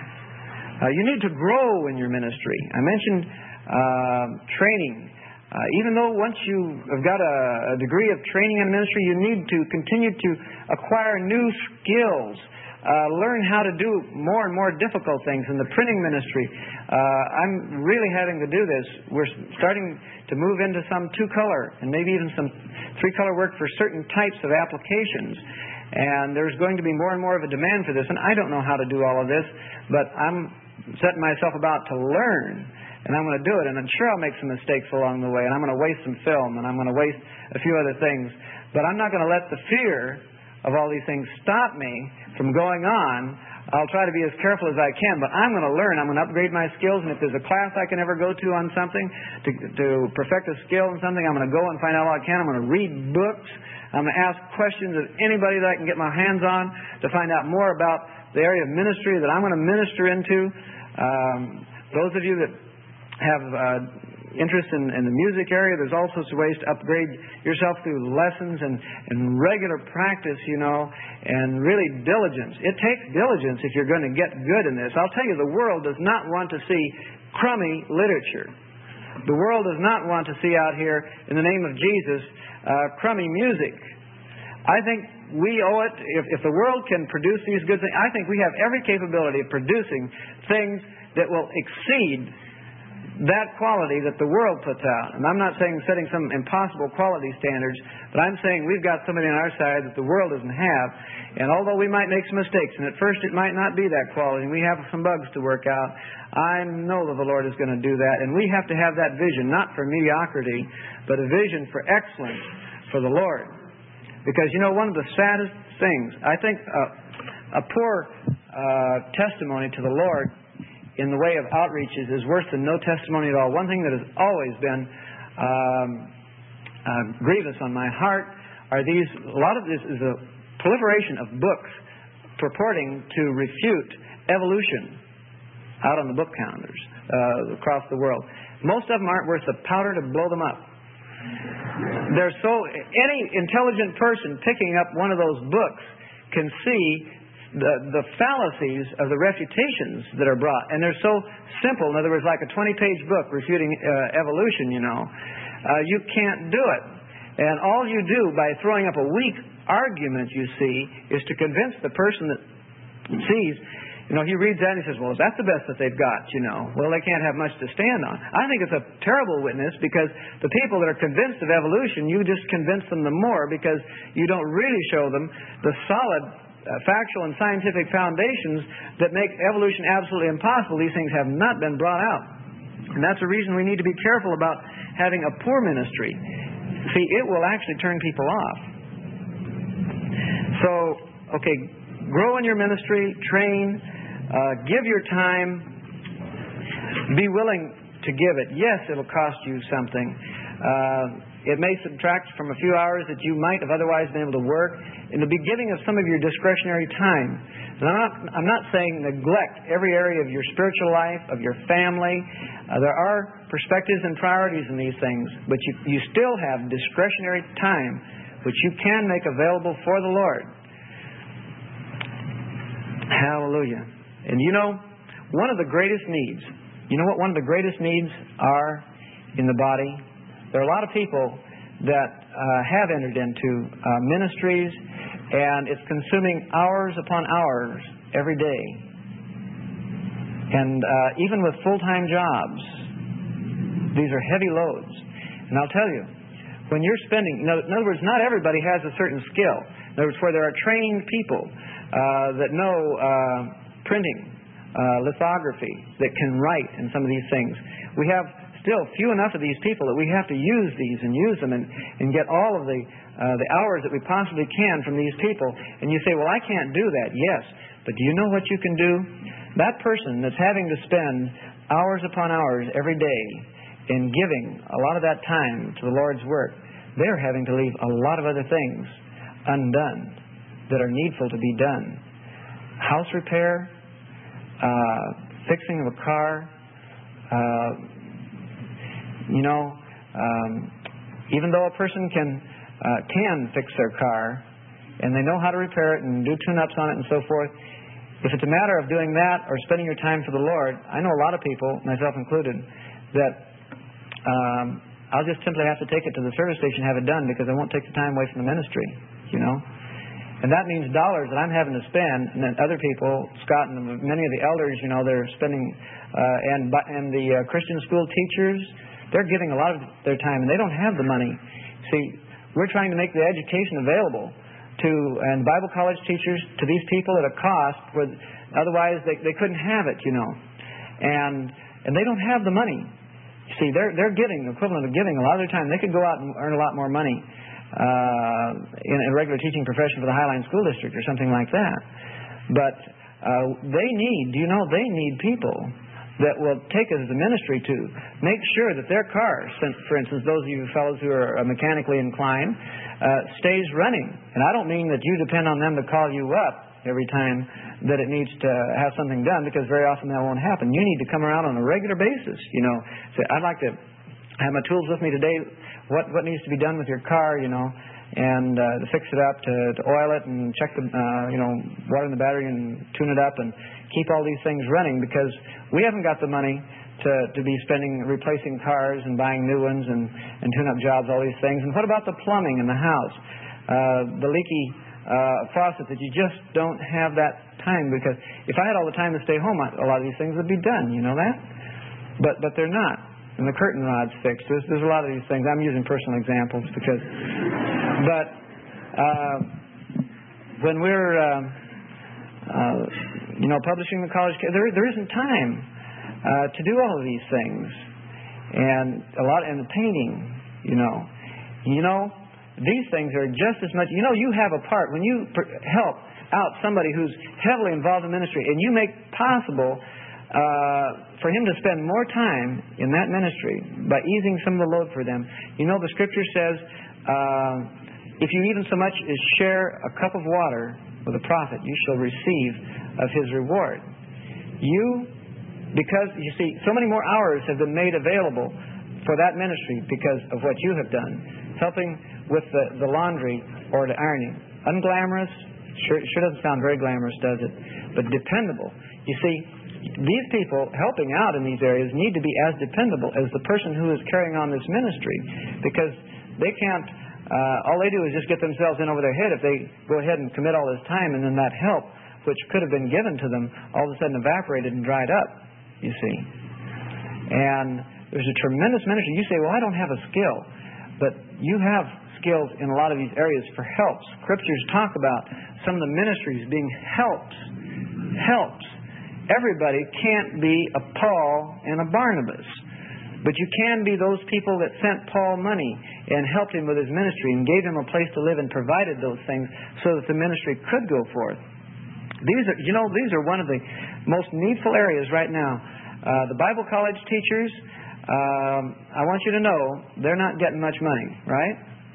Uh, you need to grow in your ministry. I mentioned uh, training. Uh, even though once you have got a, a degree of training in ministry, you need to continue to acquire new skills. Uh, learn how to do more and more difficult things in the printing ministry. Uh, I'm really having to do this. We're starting to move into some two-color and maybe even some three-color work for certain types of applications. And there's going to be more and more of a demand for this. And I don't know how to do all of this, but I'm setting myself about to learn. And I'm going to do it. And I'm sure I'll make some mistakes along the way. And I'm going to waste some film. And I'm going to waste a few other things. But I'm not going to let the fear of all these things stop me from going on. I'll try to be as careful as I can, but I'm going to learn. I'm going to upgrade my skills, and if there's a class I can ever go to on something to, to perfect a skill in something, I'm going to go and find out all I can. I'm going to read books. I'm going to ask questions of anybody that I can get my hands on to find out more about the area of ministry that I'm going to minister into. Um, those of you that have uh, interest in, in the music area, there's all sorts of ways to upgrade yourself through lessons and, and regular practice, you know, and really diligence. It takes diligence if you're going to get good in this. I'll tell you, the world does not want to see crummy literature. The world does not want to see out here, in the name of Jesus, uh, crummy music. I think we owe it, if, if the world can produce these good things, I think we have every capability of producing things that will exceed that quality that the world puts out. And I'm not saying setting some impossible quality standards, but I'm saying we've got somebody on our side that the world doesn't have. And although we might make some mistakes, and at first it might not be that quality, and we have some bugs to work out, I know that the Lord is going to do that. And we have to have that vision, not for mediocrity, but a vision for excellence for the Lord. Because, you know, one of the saddest things, I think uh, a poor uh, testimony to the Lord in the way of outreaches is worse than no testimony at all. One thing that has always been um, uh, grievous on my heart are these, a lot of this is a proliferation of books purporting to refute evolution out on the book counters uh, across the world. Most of them aren't worth the powder to blow them up. They're so, any intelligent person picking up one of those books can see the, the fallacies of the refutations that are brought. And they're so simple. In other words, like a twenty-page book refuting uh, evolution, you know. Uh, you can't do it. And all you do by throwing up a weak argument, you see, is to convince the person that sees, you know, he reads that and he says, well, that's the best that they've got, you know. Well, they can't have much to stand on. I think it's a terrible witness, because the people that are convinced of evolution, you just convince them the more because you don't really show them the solid uh, factual and scientific foundations that make evolution absolutely impossible. These things have not been brought out. And that's the reason we need to be careful about having a poor ministry. See, it will actually turn people off. So, okay, grow in your ministry, train, uh, give your time, be willing to give it. Yes, it'll cost you something. Uh, it may subtract from a few hours that you might have otherwise been able to work in the beginning of some of your discretionary time. And I'm not, I'm not saying neglect every area of your spiritual life, of your family. Uh, there are perspectives and priorities in these things, but you, you still have discretionary time which you can make available for the Lord. Hallelujah. And you know, one of the greatest needs, you know what one of the greatest needs are in the body? There are a lot of people that uh, have entered into uh, ministries, and it's consuming hours upon hours every day. And uh, even with full-time jobs, these are heavy loads. And I'll tell you, when you're spending, in other words, not everybody has a certain skill. In other words, where there are trained people uh, that know uh, printing, uh, lithography, that can write and some of these things. We have still few enough of these people that we have to use these and use them and, and get all of the uh, the hours that we possibly can from these people. And you say, well, I can't do that. Yes, but do you know what you can do? That person that's having to spend hours upon hours every day in giving a lot of that time to the Lord's work, they're having to leave a lot of other things undone that are needful to be done. House repair, uh, fixing of a car, uh, you know, um, even though a person can uh, can fix their car and they know how to repair it and do tune-ups on it and so forth, if it's a matter of doing that or spending your time for the Lord, I know a lot of people, myself included, that um, I'll just simply have to take it to the service station and have it done because I won't take the time away from the ministry, you know. And that means dollars that I'm having to spend, and then other people, Scott and many of the elders, you know, they're spending, uh, and and the uh, Christian school teachers, they're giving a lot of their time, and they don't have the money. See, we're trying to make the education available to, and Bible college teachers, to these people at a cost where otherwise they, they couldn't have it, you know. And and they don't have the money. See, they're they're giving the equivalent of giving a lot of their time. They could go out and earn a lot more money uh, in a regular teaching profession for the Highline School District or something like that. But uh, they need, do you know, they need people that will take it as a ministry to make sure that their cars, for instance, those of you fellows who are mechanically inclined, uh, stays running. And I don't mean that you depend on them to call you up every time that it needs to have something done, because very often that won't happen. You need to come around on a regular basis, you know. Say, I'd like to have my tools with me today. What what needs to be done with your car, you know, and uh, to fix it up, to, to oil it and check the, uh, you know, water in the battery and tune it up and keep all these things running, because we haven't got the money to, to be spending replacing cars and buying new ones and, and tune-up jobs, all these things. And what about the plumbing in the house? Uh, the leaky uh, faucet that you just don't have that time, because if I had all the time to stay home, a lot of these things would be done, you know that? But but they're not. And the curtain rod's fixed. There's, there's a lot of these things. I'm using personal examples because... But uh, when we're, uh, uh, you know, publishing the college... There, there isn't time uh, to do all of these things. And a lot... And the painting, you know. You know, these things are just as much... You know, you have a part. When you per- help out somebody who's heavily involved in ministry and you make possible... Uh, for him to spend more time in that ministry by easing some of the load for them. You know, the Scripture says, uh, if you even so much as share a cup of water with a prophet, you shall receive of his reward. You, because, you see, so many more hours have been made available for that ministry because of what you have done, helping with the, the laundry or the ironing. Unglamorous, Sure, sure doesn't sound very glamorous, does it? But dependable. You see, these people helping out in these areas need to be as dependable as the person who is carrying on this ministry, because they can't, uh, all they do is just get themselves in over their head if they go ahead and commit all this time, and then that help, which could have been given to them, all of a sudden evaporated and dried up, you see. And there's a tremendous ministry. You say, well, I don't have a skill. But you have skills in a lot of these areas for helps. Scriptures talk about some of the ministries being helps. Helps. Everybody can't be a Paul and a Barnabas. But you can be those people that sent Paul money and helped him with his ministry and gave him a place to live and provided those things so that the ministry could go forth. These are, you know, these are one of the most needful areas right now. Uh, the Bible college teachers, um, I want you to know, they're not getting much money, right?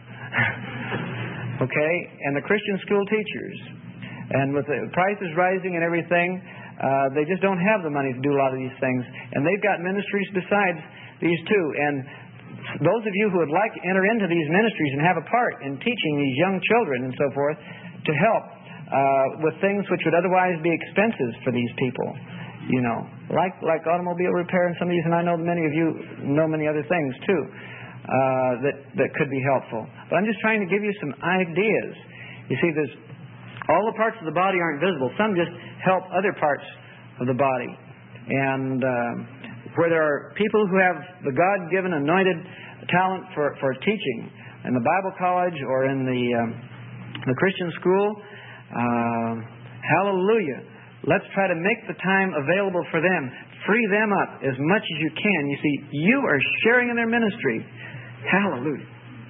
Okay? And the Christian school teachers. And with the prices rising and everything, uh, they just don't have the money to do a lot of these things. And they've got ministries besides these two. And those of you who would like to enter into these ministries and have a part in teaching these young children and so forth to help uh, with things which would otherwise be expenses for these people, you know, like like automobile repair and some of these, and I know many of you know many other things too uh, that, that could be helpful. But I'm just trying to give you some ideas. You see, there's all the parts of the body aren't visible. Some just help other parts of the body. And uh, where there are people who have the God-given anointed talent for, for teaching in the Bible college or in the, um, the Christian school, uh, hallelujah. Let's try to make the time available for them. Free them up as much as you can. You see, you are sharing in their ministry. Hallelujah.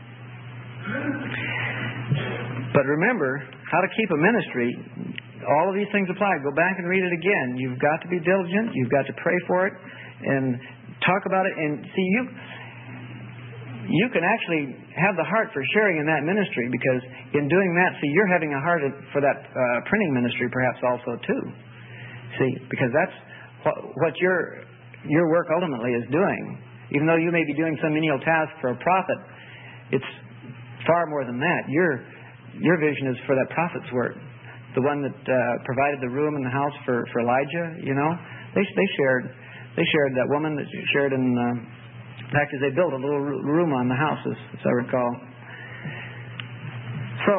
But remember, how to keep a ministry, all of these things apply. Go back and read it again. You've got to be diligent. You've got to pray for it and talk about it. And see, you you can actually have the heart for sharing in that ministry, because in doing that, see, you're having a heart for that uh, printing ministry perhaps also too. See, because that's what, what your your work ultimately is doing. Even though you may be doing some menial task for a prophet, it's far more than that. Your your vision is for that prophet's work. The one that uh, provided the room in the house for, for Elijah, you know, they they shared they shared that woman that shared in. Uh, In fact, they built a little room on the house, as, as I recall. So,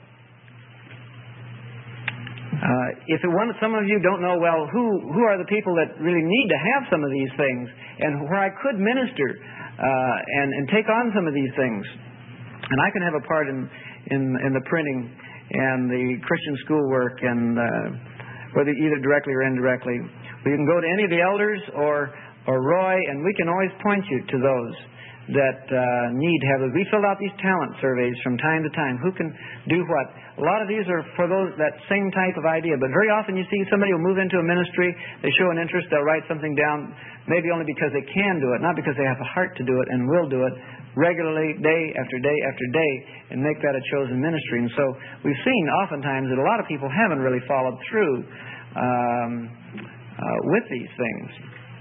uh, if it one, some of you don't know, well, who who are the people that really need to have some of these things, and where I could minister uh, and and take on some of these things, and I can have a part in in, in the printing and the Christian schoolwork, and uh, whether either directly or indirectly, well, you can go to any of the elders or. or Roy, and we can always point you to those that uh, need to have it. We fill out these talent surveys from time to time. Who can do what? A lot of these are for those that same type of idea. But very often you see somebody will move into a ministry, they show an interest, they'll write something down, maybe only because they can do it, not because they have a heart to do it and will do it regularly, day after day after day, and make that a chosen ministry. And so we've seen oftentimes that a lot of people haven't really followed through um, uh, with these things.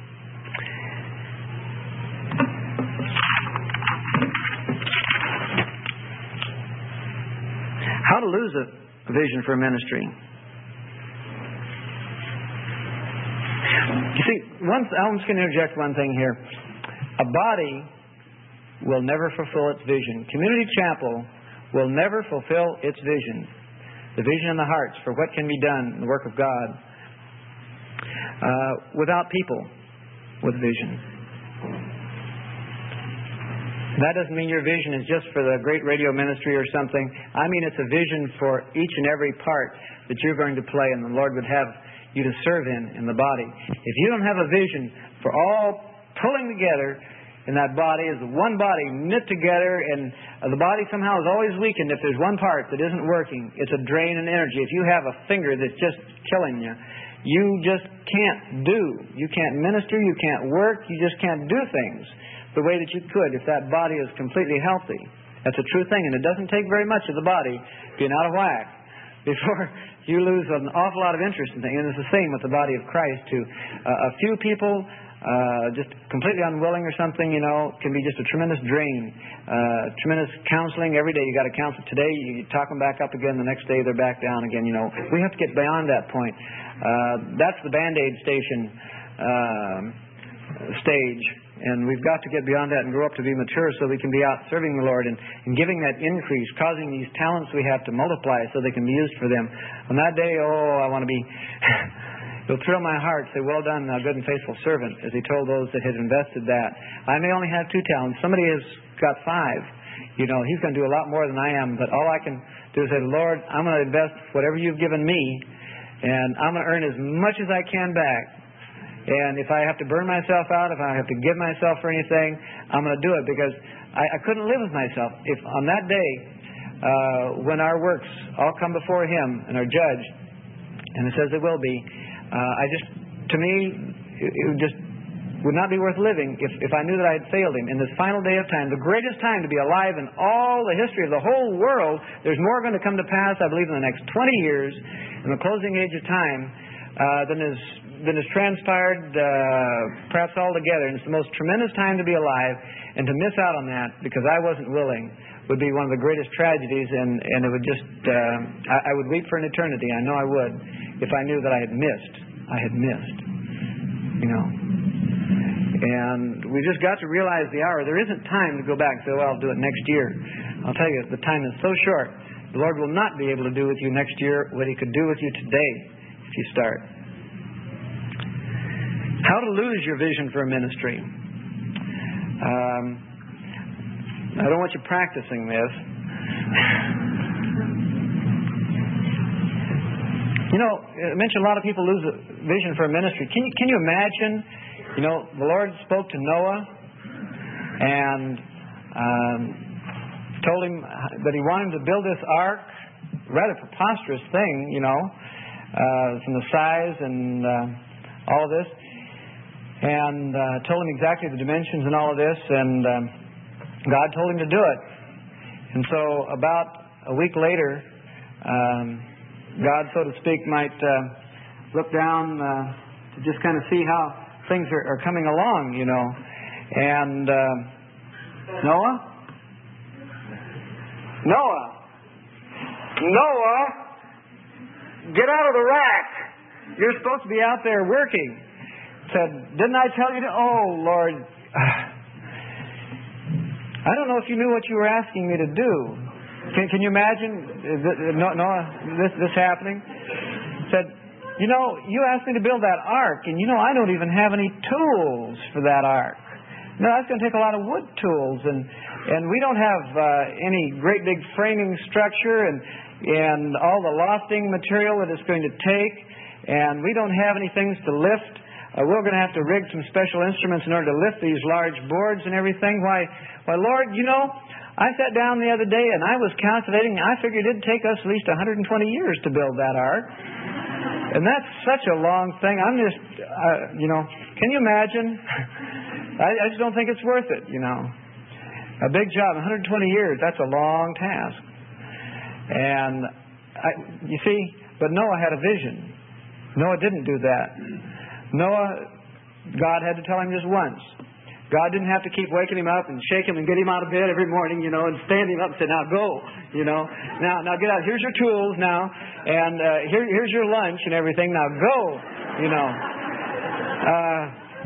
How to lose a vision for a ministry. You see, once, I'm just going to interject one thing here. A body will never fulfill its vision. Community Chapel will never fulfill its vision. The vision in the hearts for what can be done in the work of God uh, without people with vision. That doesn't mean your vision is just for the great radio ministry or something. I mean it's a vision for each and every part that you're going to play and the Lord would have you to serve in in the body. If you don't have a vision for all pulling together in that body as one body knit together, and the body somehow is always weakened if there's one part that isn't working. It's a drain in energy. If you have a finger that's just killing you, you just can't do. You can't minister. You can't work. You just can't do things the way that you could if that body is completely healthy. That's a true thing, and it doesn't take very much of the body being out of whack before you lose an awful lot of interest in things. And it's the same with the body of Christ too. Uh, a few people uh, just completely unwilling or something, you know, can be just a tremendous drain. Uh, tremendous counseling every day. You got to counsel today. You talk them back up again. The next day they're back down again. You know, we have to get beyond that point. Uh, that's the Band-Aid station uh, stage. And we've got to get beyond that and grow up to be mature so we can be out serving the Lord and, and giving that increase, causing these talents we have to multiply so they can be used for them. On that day, oh, I want to be... It'll thrill my heart, say, well done, thou good and faithful servant, as he told those that had invested that. I may only have two talents. Somebody has got five. You know, he's going to do a lot more than I am. But all I can do is say, Lord, I'm going to invest whatever you've given me, and I'm going to earn as much as I can back. And if I have to burn myself out, if I have to give myself for anything, I'm going to do it because I, I couldn't live with myself. If on that day, uh, when our works all come before Him and are judged, and it says it will be, uh, I just, to me, it, it would just would not be worth living if, if I knew that I had failed Him. In this final day of time, the greatest time to be alive in all the history of the whole world, there's more going to come to pass, I believe, in the next twenty years, in the closing age of time, uh, than is than has transpired uh, perhaps altogether. And it's the most tremendous time to be alive, and to miss out on that because I wasn't willing would be one of the greatest tragedies, and, and it would just, uh, I, I would weep for an eternity. I know I would if I knew that I had missed. I had missed. You know. And we just got to realize the hour. There isn't time to go back and say, well, I'll do it next year. I'll tell you, the time is so short. The Lord will not be able to do with you next year what He could do with you today if you start. How to lose your vision for a ministry. Um, I don't want you practicing this. You know, I mentioned a lot of people lose a vision for a ministry. Can you, can you imagine, you know, the Lord spoke to Noah and um, told him that He wanted him to build this ark. Rather preposterous thing, you know, uh, from the size and uh, all of this. And uh, told him exactly the dimensions and all of this, and um, God told him to do it. And so about a week later, um, God, so to speak, might uh, look down uh, to just kind of see how things are, are coming along, you know. And uh, Noah? Noah! Noah! Get out of the rack! You're supposed to be out there working. Said, didn't I tell you to? Oh, Lord. I don't know if you knew what you were asking me to do. Can, can you imagine Noah, this, this happening? Said, you know, you asked me to build that ark, and you know I don't even have any tools for that ark. No, that's going to take a lot of wood tools, and and we don't have uh, any great big framing structure and and all the lofting material that it's going to take, and we don't have any things to lift. Uh, we're going to have to rig some special instruments in order to lift these large boards and everything. Why, why, Lord, you know, I sat down the other day and I was calculating. I figured it'd take us at least one hundred twenty years to build that ark. And that's such a long thing. I'm just, uh, you know, can you imagine? I, I just don't think it's worth it, you know. A big job, one hundred twenty years, that's a long task. And, I, you see, but Noah had a vision. Noah didn't do that. Noah, God had to tell him just once. God didn't have to keep waking him up and shake him and get him out of bed every morning, you know, and stand him up and say, now go, you know. Now, now get out. Here's your tools now, and uh, here, here's your lunch and everything. Now go, you know. Uh,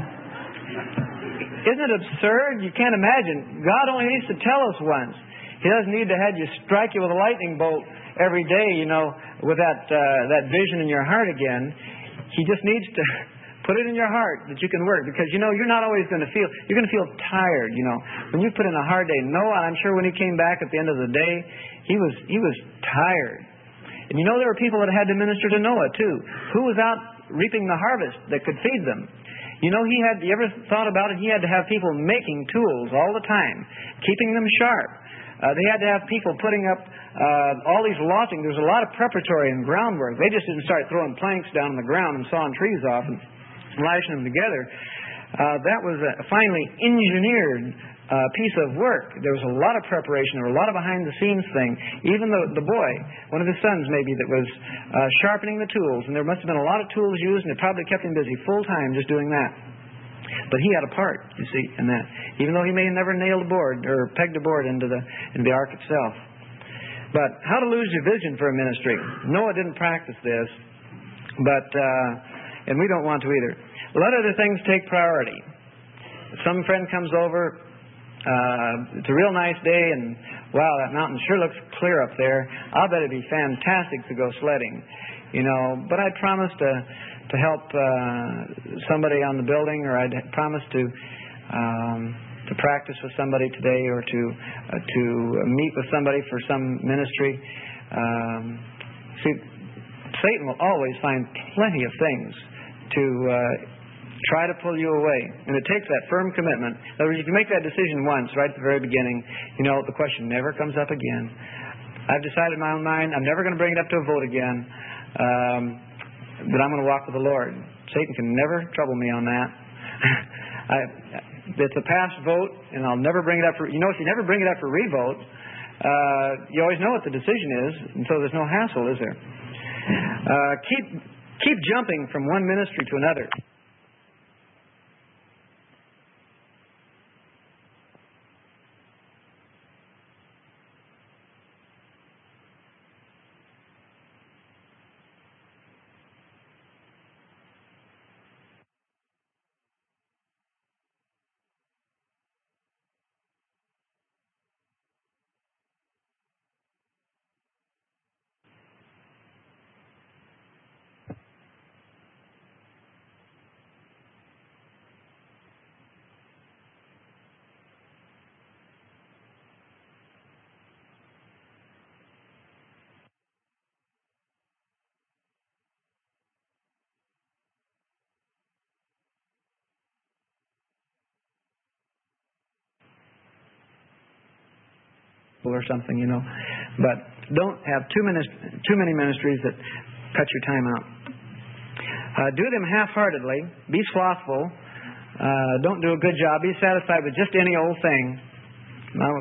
isn't it absurd? You can't imagine. God only needs to tell us once. He doesn't need to have you strike you with a lightning bolt every day, you know, with that uh, that vision in your heart again. He just needs to put it in your heart that you can work, because, you know, you're not always going to feel, you're going to feel tired, you know. When you put in a hard day, Noah, I'm sure when he came back at the end of the day, he was he was tired. And you know there were people that had to minister to Noah too, who was out reaping the harvest that could feed them. You know, he had, you ever thought about it? He had to have people making tools all the time, keeping them sharp. Uh, they had to have people putting up uh, all these lofting. There was a lot of preparatory and groundwork. They just didn't start throwing planks down on the ground and sawing trees off and lashing them together. Uh, that was a finely engineered uh, piece of work. There was a lot of preparation. There were a lot of behind-the-scenes thing. Even the, the boy, one of his sons maybe, that was uh, sharpening the tools. And there must have been a lot of tools used, and it probably kept him busy full-time just doing that. But he had a part, you see, in that. Even though he may have never nailed a board or pegged a board into the into the ark itself. But how to lose your vision for a ministry. Noah didn't practice this, but uh, and we don't want to either. Let other things take priority. Some friend comes over. Uh, it's a real nice day, and wow, that mountain sure looks clear up there. I'll bet it'd be fantastic to go sledding, you know. But I'd promised to to help uh, somebody on the building, or I'd promised to um, to practice with somebody today, or to uh, to meet with somebody for some ministry. Um, see, Satan will always find plenty of things to uh, try to pull you away. And it takes that firm commitment. In other words, if you make that decision once, right at the very beginning, you know, the question never comes up again. I've decided in my own mind, I'm never going to bring it up to a vote again, um, that I'm going to walk with the Lord. Satan can never trouble me on that. I, it's a past vote, and I'll never bring it up for... You know, if you never bring it up for revote, uh, you always know what the decision is, and so there's no hassle, is there? Uh, keep, keep jumping from one ministry to another. Or something, you know. But don't have too many, too many ministries that cut your time out. Uh, do them half-heartedly. Be slothful. Uh, don't do a good job. Be satisfied with just any old thing. Now,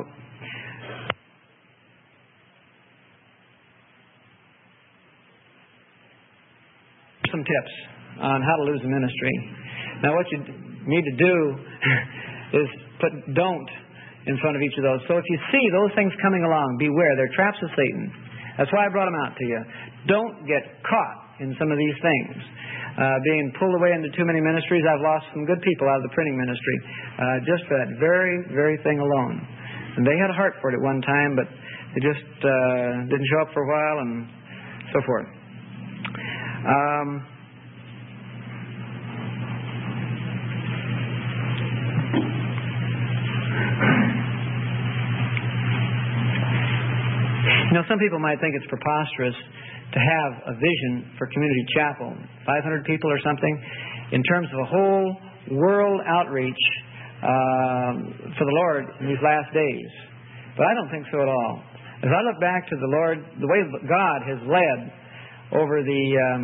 some tips on how to lose a ministry. Now, what you need to do is put don't in front of each of those. So if you see those things coming along, beware. They're traps of Satan. That's why I brought them out to you. Don't get caught in some of these things. Uh, being pulled away into too many ministries. I've lost some good people out of the printing ministry uh, just for that very, very thing alone. And they had a heart for it at one time, but they just uh, didn't show up for a while and so forth. Um... You know, some people might think it's preposterous to have a vision for Community Chapel, five hundred people or something, in terms of a whole world outreach uh, for the Lord in these last days. But I don't think so at all. As I look back to the Lord, the way God has led over the um,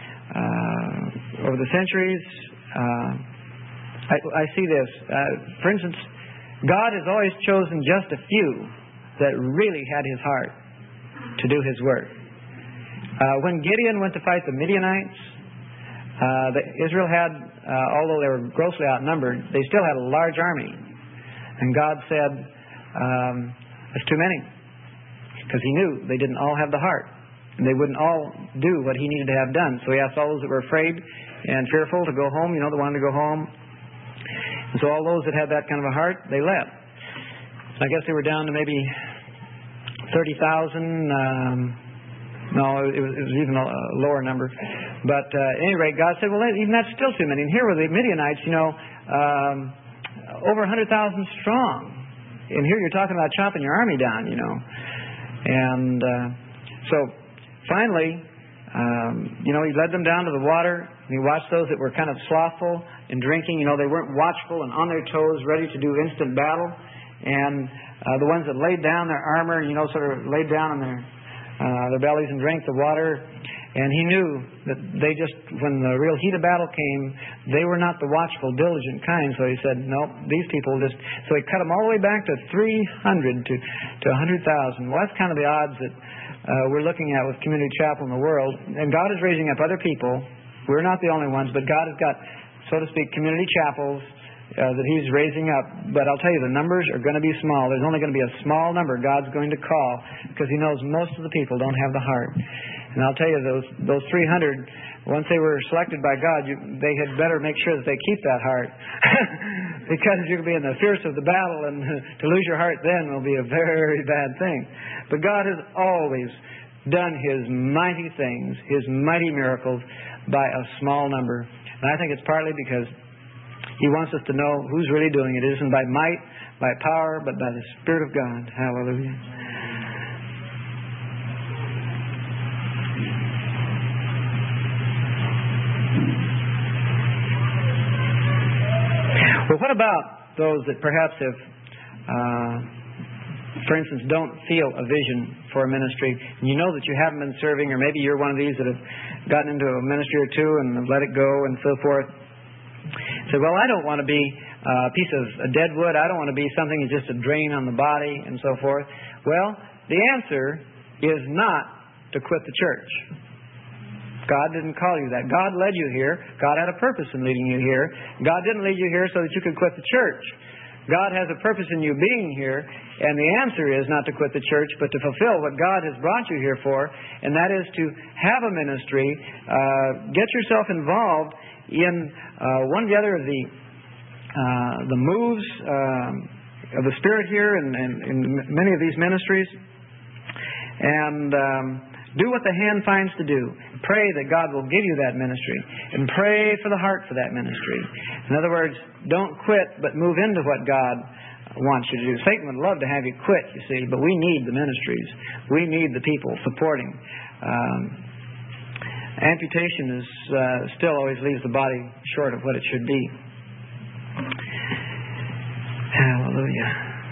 uh, over the centuries, uh, I, I see this. Uh, for instance, God has always chosen just a few that really had His heart to do His work. Uh, when Gideon went to fight the Midianites, uh, the, Israel had, uh, although they were grossly outnumbered, they still had a large army. And God said, um, "That's too many," because He knew they didn't all have the heart, and they wouldn't all do what He needed to have done. So He asked all those that were afraid and fearful to go home. You know, they wanted to go home. And so all those that had that kind of a heart, they left. I guess they were down to maybe thirty thousand. Um, no, it was, it was even a lower number. But uh, at any rate, God said, well, even that's still too many. And here were the Midianites, you know, um, over one hundred thousand strong. And here you're talking about chopping your army down, you know. And uh, so finally, um, you know, He led them down to the water. And He watched those that were kind of slothful in drinking. You know, they weren't watchful and on their toes, ready to do instant battle. And uh, the ones that laid down their armor, you know, sort of laid down on their uh, their bellies and drank the water. And He knew that they just, when the real heat of battle came, they were not the watchful, diligent kind. So He said, no, these people just... So He cut them all the way back to three hundred to, to one hundred thousand. Well, that's kind of the odds that uh, we're looking at with Community Chapel in the world. And God is raising up other people. We're not the only ones, but God has got so to speak, community chapels uh, that He's raising up. But I'll tell you, the numbers are going to be small. There's only going to be a small number God's going to call, because He knows most of the people don't have the heart. And I'll tell you, those those three hundred, once they were selected by God, you, they had better make sure that they keep that heart. Because you can be in the fierce of the battle, and to lose your heart then will be a very bad thing. But God has always done His mighty things, His mighty miracles, by a small number. And I think it's partly because He wants us to know who's really doing it. It isn't by might, by power, but by the Spirit of God. Hallelujah. Well, what about those that perhaps have, uh, for instance, don't feel a vision for a ministry, and you know that you haven't been serving, or maybe you're one of these that have gotten into a ministry or two and have let it go and so forth. So, well, I don't want to be a piece of a dead wood. I don't want to be something that's just a drain on the body and so forth. Well, the answer is not to quit the church. God didn't call you that. God led you here. God had a purpose in leading you here. God didn't lead you here so that you could quit the church. God has a purpose in you being here, and the answer is not to quit the church, but to fulfill what God has brought you here for, and that is to have a ministry, uh, get yourself involved in uh, one or the other of the uh, the moves uh, of the Spirit here and in many of these ministries, and um, do what the hand finds to do. Pray that God will give you that ministry. And pray for the heart for that ministry. In other words, don't quit, but move into what God wants you to do. Satan would love to have you quit, you see, but we need the ministries. We need the people supporting. Um, amputation is uh, still always leaves the body short of what it should be. Hallelujah.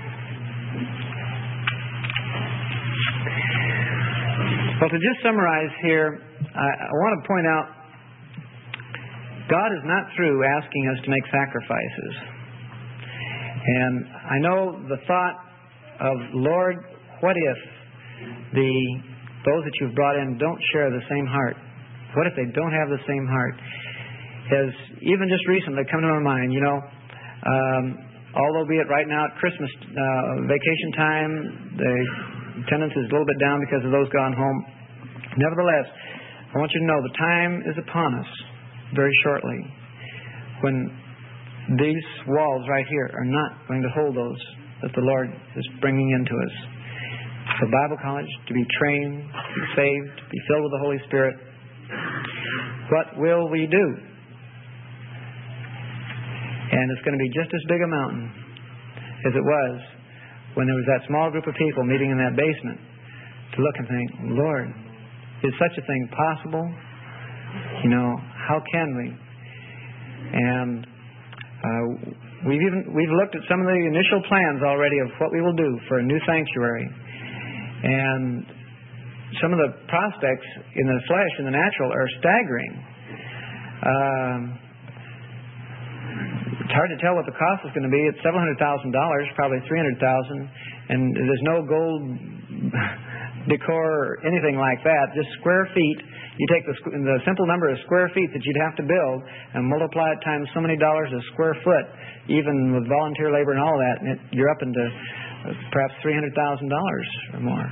Well, to just summarize here, I, I want to point out God is not through asking us to make sacrifices. And I know the thought of, Lord, what if the those that you've brought in don't share the same heart? What if they don't have the same heart? Has even just recently come to my mind, you know, um, although be it right now at Christmas uh, vacation time, the attendance is a little bit down because of those gone home. Nevertheless, I want you to know the time is upon us very shortly when these walls right here are not going to hold those that the Lord is bringing into us. For Bible college, to be trained, to be saved, to be filled with the Holy Spirit. What will we do? And it's going to be just as big a mountain as it was when there was that small group of people meeting in that basement to look and think, Lord, is such a thing possible? You know, how can we? And uh, we've even we've looked at some of the initial plans already of what we will do for a new sanctuary. And some of the prospects in the flesh and the natural are staggering. Um, it's hard to tell what the cost is going to be. It's several hundred thousand dollars, probably three hundred thousand, and there's no gold decor or anything like that. Just square feet. You take the, the simple number of square feet that you'd have to build and multiply it times so many dollars a square foot, even with volunteer labor and all that, and it, you're up into perhaps three hundred thousand dollars or more.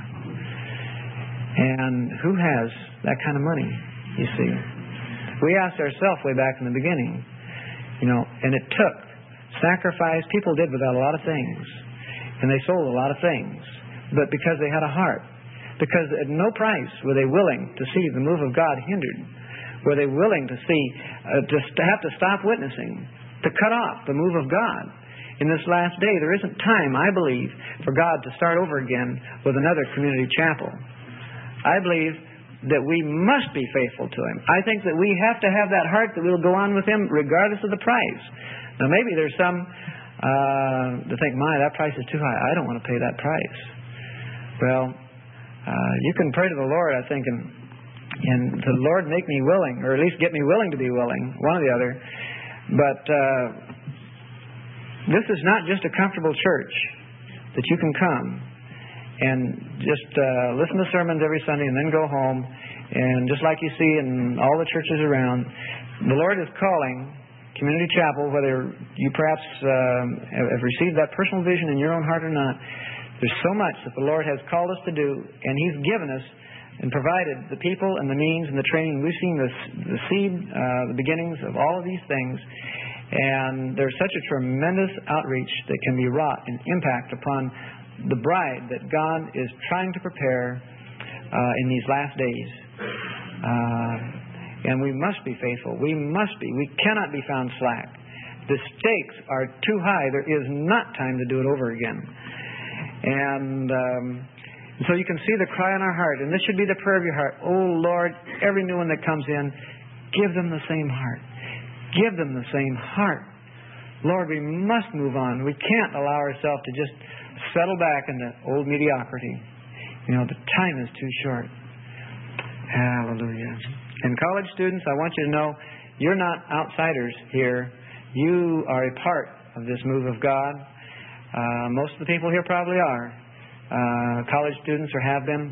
And who has that kind of money, you see? We asked ourselves way back in the beginning, you know, and it took sacrifice. People did without a lot of things, and they sold a lot of things, but because they had a heart. Because at no price were they willing to see the move of God hindered. Were they willing to see, uh, to, to have to stop witnessing, to cut off the move of God. In this last day, there isn't time, I believe, for God to start over again with another community chapel. I believe that we must be faithful to Him. I think that we have to have that heart that we'll go on with Him regardless of the price. Now, maybe there's some uh, that think, my, that price is too high. I don't want to pay that price. Well, uh, you can pray to the Lord, I think, and, and the Lord make me willing, or at least get me willing to be willing, one or the other. But uh, this is not just a comfortable church that you can come and just uh, listen to sermons every Sunday and then go home. And just like you see in all the churches around, the Lord is calling Community Chapel, whether you perhaps uh, have received that personal vision in your own heart or not, there's so much that the Lord has called us to do, and He's given us and provided the people and the means and the training. We've seen this, the seed, uh, the beginnings of all of these things, and there's such a tremendous outreach that can be wrought and impact upon the bride that God is trying to prepare uh, in these last days. Uh, and we must be faithful. We must be. We cannot be found slack. The stakes are too high. There is not time to do it over again. And um, so you can see the cry in our heart, and this should be the prayer of your heart. Oh, Lord, every new one that comes in, give them the same heart. Give them the same heart. Lord, we must move on. We can't allow ourselves to just settle back into old mediocrity. You know, the time is too short. Hallelujah. And college students, I want you to know, you're not outsiders here. You are a part of this move of God. Uh, most of the people here probably are. Uh, college students or have been.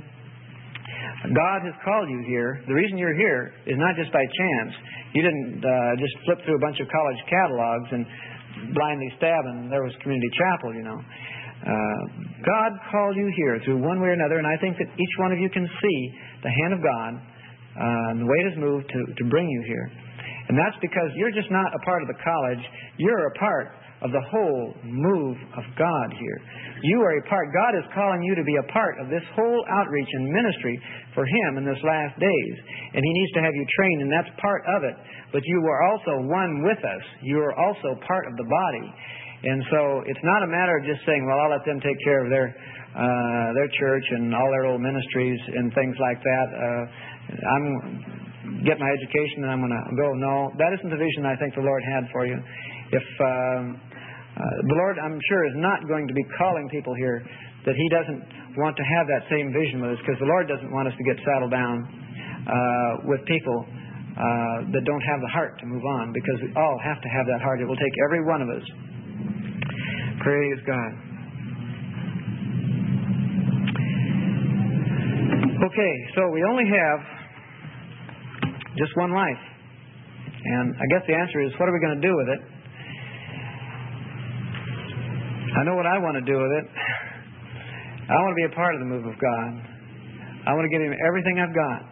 God has called you here. The reason you're here is not just by chance. You didn't uh, just flip through a bunch of college catalogs and blindly stab and there was Community Chapel, you know. Uh, God called you here through one way or another, and I think that each one of you can see the hand of God uh, and the way it has moved to, to bring you here. And that's because you're just not a part of the college. You're a part of the whole move of God here. You are a part. God is calling you to be a part of this whole outreach and ministry for Him in this last days. And He needs to have you trained, and that's part of it. But you are also one with us. You are also part of the body. And so it's not a matter of just saying, well, I'll let them take care of their uh, their church and all their little ministries and things like that. Uh, I'm get my education and I'm going to go. No, that isn't the vision I think the Lord had for you. If um, uh, the Lord, I'm sure, is not going to be calling people here that He doesn't want to have that same vision with us, because the Lord doesn't want us to get saddled down uh, with people uh, that don't have the heart to move on, because we all have to have that heart. It will take every one of us. Praise God. Okay, so we only have just one life. And I guess the answer is, what are we going to do with it? I know what I want to do with it. I want to be a part of the move of God. I want to give Him everything I've got.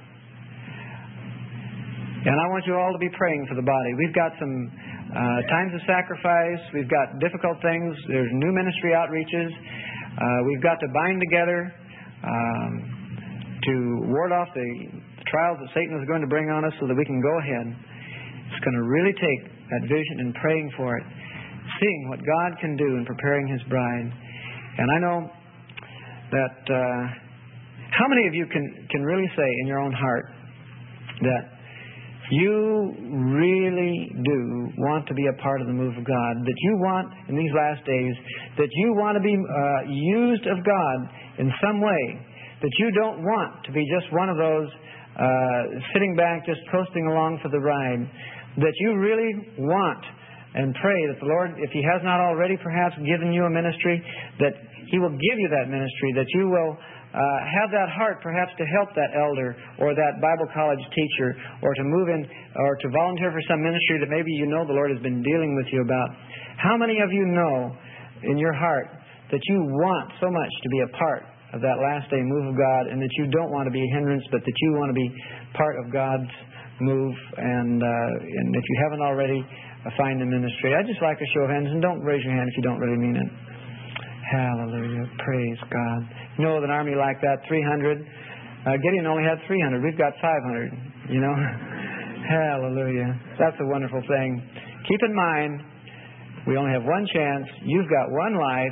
And I want you all to be praying for the body. We've got some uh, times of sacrifice. We've got difficult things. There's new ministry outreaches. Uh, we've got to bind together um, to ward off the trials that Satan is going to bring on us so that we can go ahead. It's going to really take that vision and praying for it, seeing what God can do in preparing His bride. And I know that uh, how many of you can, can really say in your own heart that you really do want to be a part of the move of God, that you want in these last days, that you want to be uh, used of God in some way, that you don't want to be just one of those uh, sitting back just coasting along for the ride, that you really want and pray that the Lord, if He has not already perhaps given you a ministry, that He will give you that ministry, that you will uh, have that heart perhaps to help that elder or that Bible college teacher, or to move in or to volunteer for some ministry that maybe you know the Lord has been dealing with you about. How many of you know in your heart that you want so much to be a part of that last day move of God, and that you don't want to be a hindrance, but that you want to be part of God's move? And, uh, and if you haven't already, uh, find the ministry. I'd just like a show of hands, and don't raise your hand if you don't really mean it. Hallelujah. Praise God. You know, with an army like that, three hundred, uh, Gideon only had three hundred. We've got five hundred, you know. Hallelujah. That's a wonderful thing. Keep in mind, we only have one chance. You've got one life.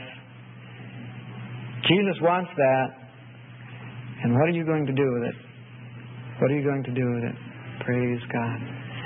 Jesus wants that. And what are you going to do with it? What are you going to do with it? Praise God.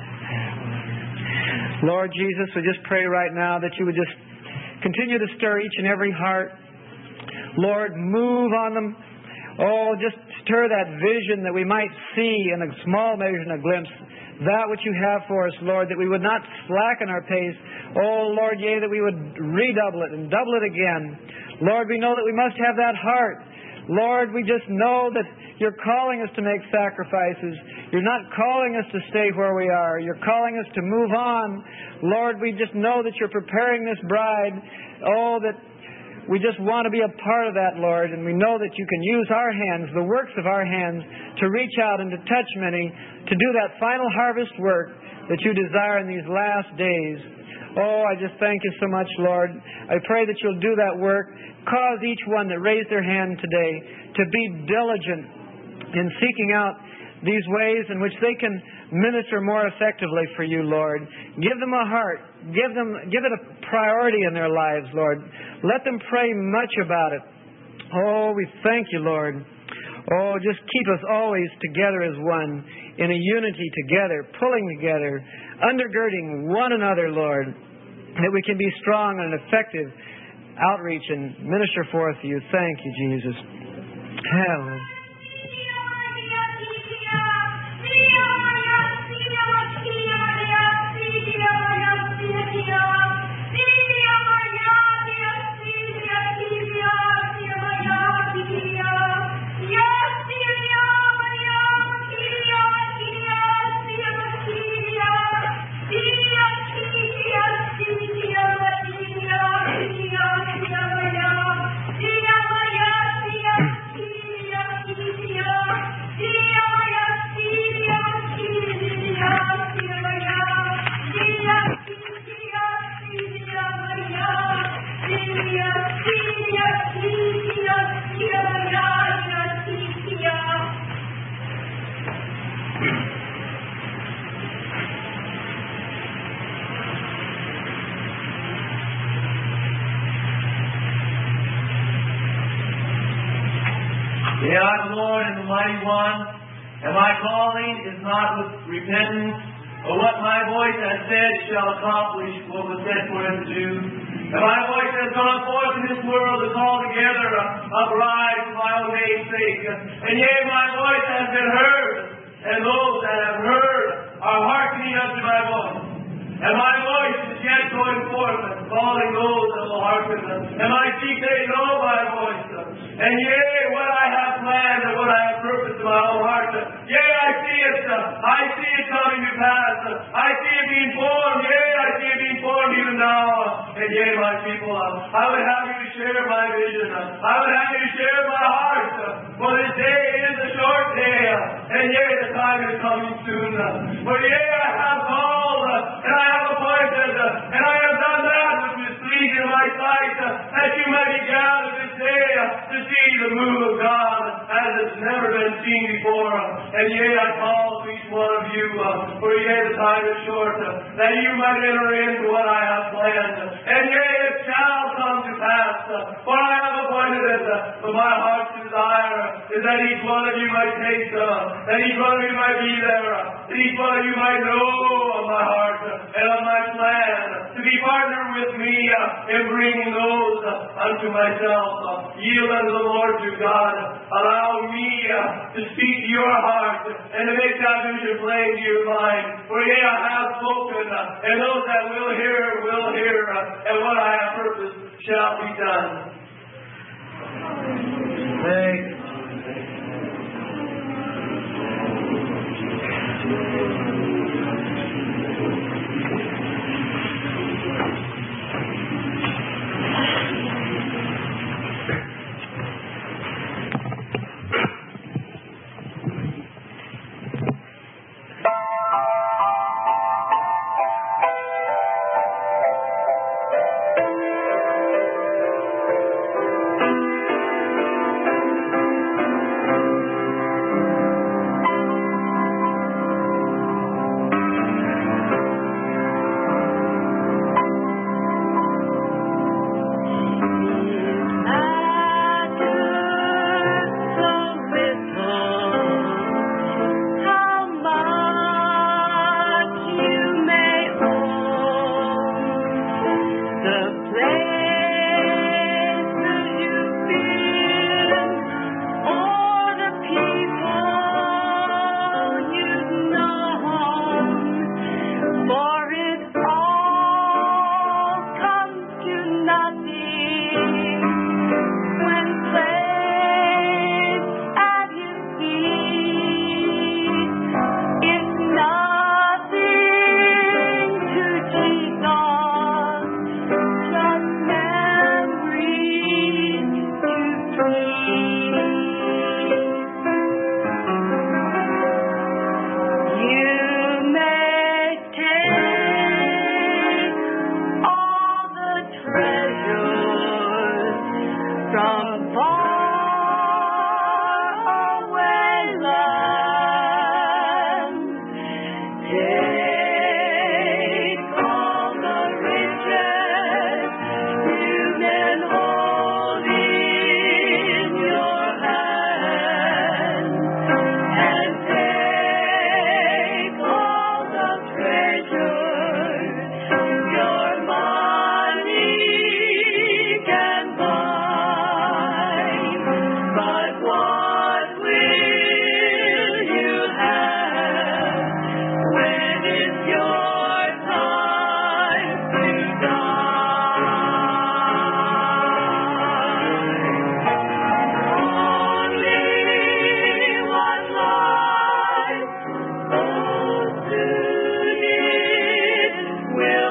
Lord Jesus, we just pray right now that you would just continue to stir each and every heart. Lord, move on them. Oh, just stir that vision that we might see in a small measure and a glimpse that which you have for us, Lord, that we would not slacken our pace. Oh, Lord, yea, that we would redouble it and double it again. Lord, we know that we must have that heart. Lord, we just know that You're calling us to make sacrifices. You're not calling us to stay where we are. You're calling us to move on. Lord, we just know that You're preparing this bride. Oh, that we just want to be a part of that, Lord. And we know that You can use our hands, the works of our hands, to reach out and to touch many, to do that final harvest work that You desire in these last days. Oh, I just thank You so much, Lord. I pray that You'll do that work. Cause each one that raised their hand today to be diligent in seeking out these ways in which they can minister more effectively for You, Lord. Give them a heart. Give them, give it a priority in their lives, Lord. Let them pray much about it. Oh, we thank You, Lord. Oh, just keep us always together as one, in a unity together, pulling together, undergirding one another, Lord, that we can be strong and effective outreach and minister forth to You. Thank You, Jesus. Hallelujah. Yea, I, the Lord, am the mighty one, and my calling is not with repentance, but what my voice has said shall accomplish what was sent for it to do. And my voice has gone forth in this world to call together a, a bride for my own name's sake. And yea, my voice has been heard, and those that have heard are hearkening unto my voice. And my voice is yet going forth and calling those that will hearken. And my sheep, they know my voice. And yea, what I have planned and what I have purposed in my own heart, yea, I see it. I see it coming to pass. I see it being formed. Yea, I see it being formed even now. And yea, my people, I would have you to share my vision. I would have you to share my heart. For this day is a short day. And yea, the time is coming soon. For yea, I have called, and I have appointed, and I have done that which is pleasing in my sight, that you might be gathered this day to see the move of God as it's never been seen before. And yea, I call to each one of you, for yea, the time is short, that you might enter into what I have planned. And yea, it shall come to pass, for I have appointed it. But my heart's desire is that each one of you might taste, that each one of you might be there, that each one of you might know of my heart and of my plan, to be partner with me in bringing those unto myself. Yield unto the Lord your God. Allow me to speak to your heart and to make that vision plain to your mind. For yea, I have spoken, and those that will hear, will hear, and what I have purposed shall be done. Thank you.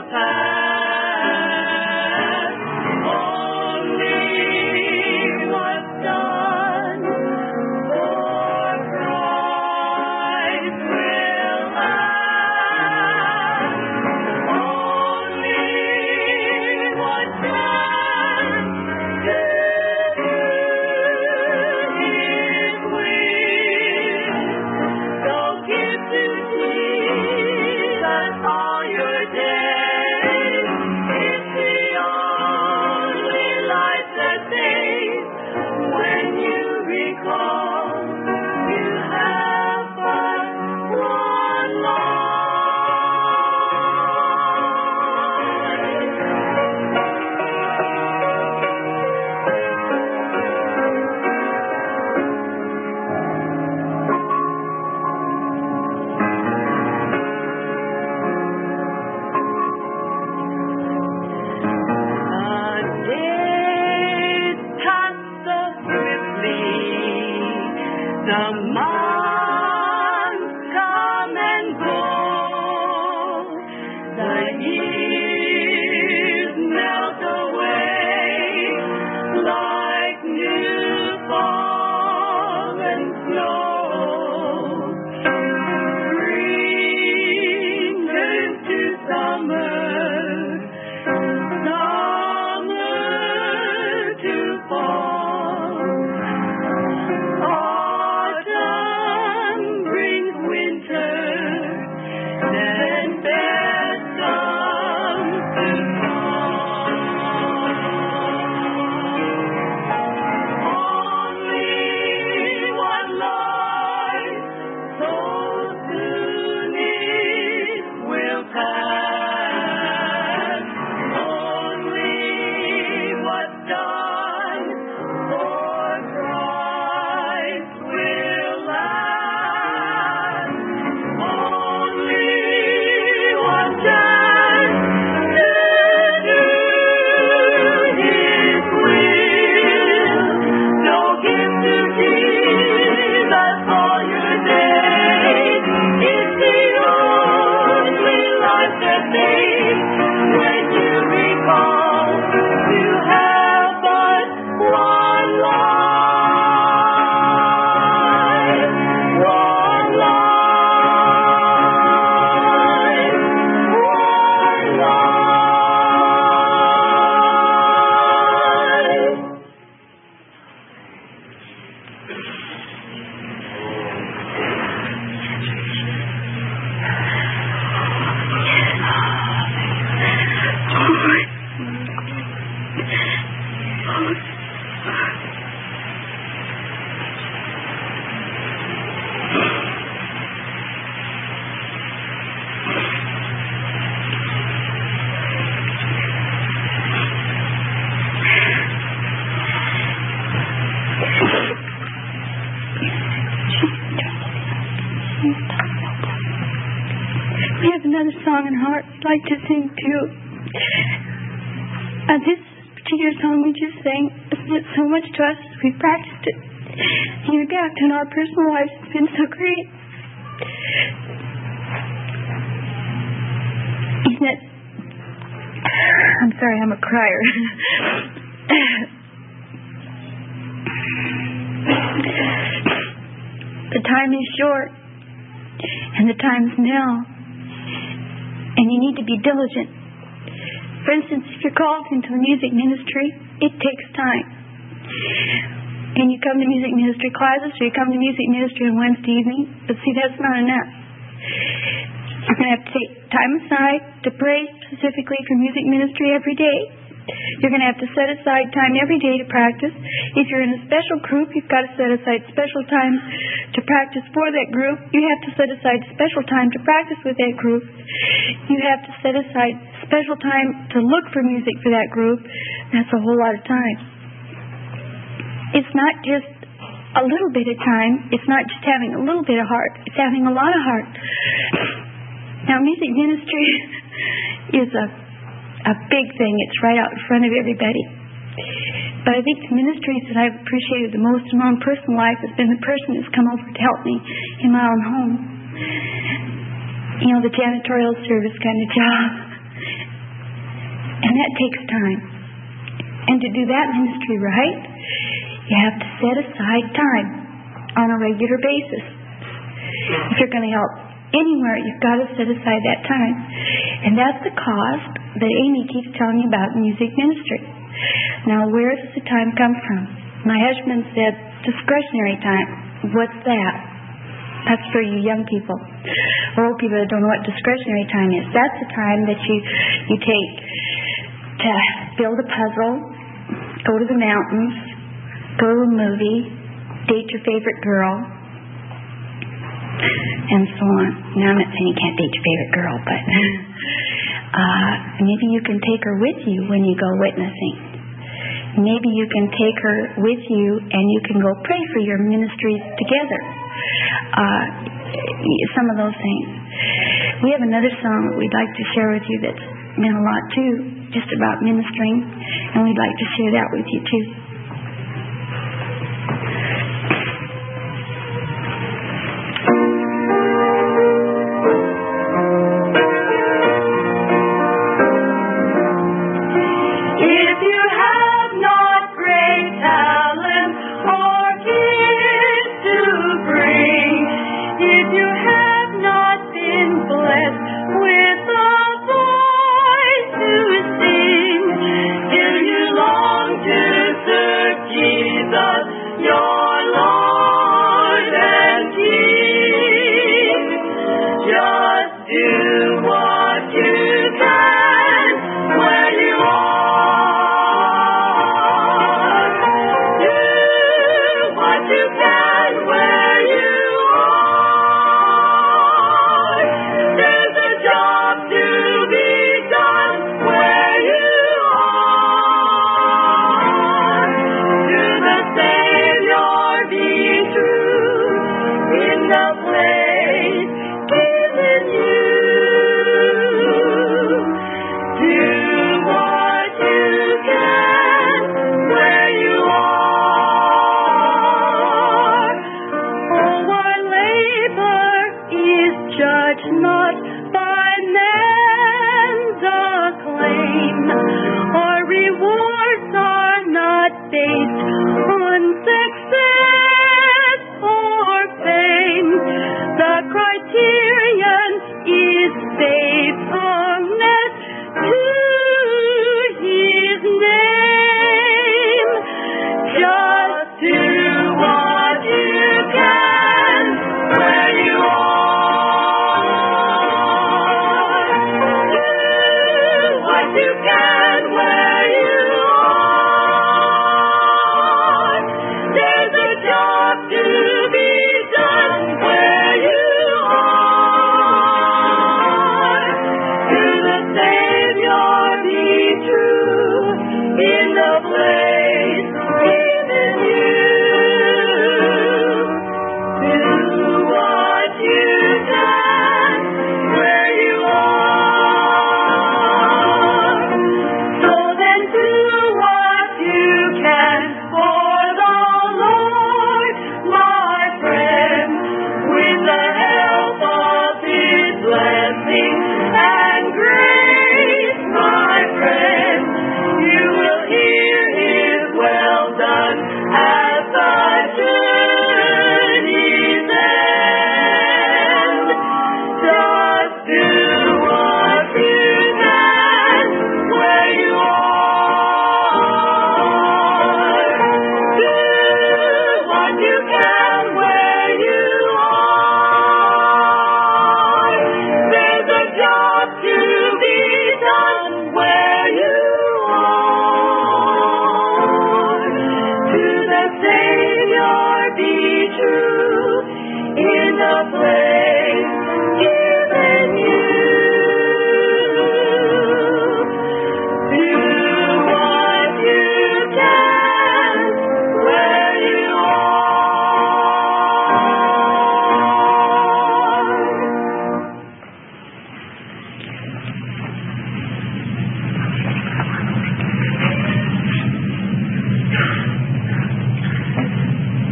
pass. Only what's done for Christ will last. Only what's done to do His will. So give to Jesus all your days. It's the only life that saves. When you recall, you have but one life. The days pass so swiftly, the months come and go, the years melt away like new fallen snow. Spring turns to summer, summer to fall. Autumn brings winter, then best comes to fall. Only one life so soon it will pass. Only what's done for Christ will last. Only what's done to do His will. So give to Jesus all your days. It's the only life that saves. When you recall, you have but one life. One life. One life. We have another song in heart I'd like to sing too. Uh, this particular song we just sang has meant so much to us as we practiced it. And the impact on our personal lives has been so great. Isn't it? I'm sorry, I'm a crier. The time is short, and the time is now, and you need to be diligent. For instance, if you're called into the music ministry, it takes time. And you come to music ministry classes, or you come to music ministry on Wednesday evening, but see, that's not enough. You're going to have to take time aside to pray specifically for music ministry every day. You're going to have to set aside time every day to practice. If you're in a special group, you've got to set aside special time to practice for that group. You have to set aside special time to practice with that group. You have to set aside special time to look for music for that group. That's a whole lot of time. It's not just a little bit of time. It's not just having a little bit of heart. It's having a lot of heart. Now, music ministry is a a big thing. It's right out in front of everybody. But I think the ministries that I've appreciated the most in my own personal life has been the person who's come over to help me in my own home. You know, the janitorial service kind of job. that takes time. And to do that ministry right, you have to set aside time on a regular basis. If you're going to help anywhere, you've got to set aside that time. And that's the cost that Amy keeps telling you about in music ministry. Now, where does the time come from? My husband said discretionary time. What's that? That's for you young people, or old people that don't know what discretionary time is. That's the time that you, you take to build a puzzle, go to the mountains, go to a movie, date your favorite girl, and so on. Now, I'm not saying you can't date your favorite girl, but uh, maybe you can take her with you when you go witnessing. Maybe you can take her with you and you can go pray for your ministries together. Uh, some of those things. We have another song that we'd like to share with you that's meant a lot too, just about ministering, and we'd like to share that with you too.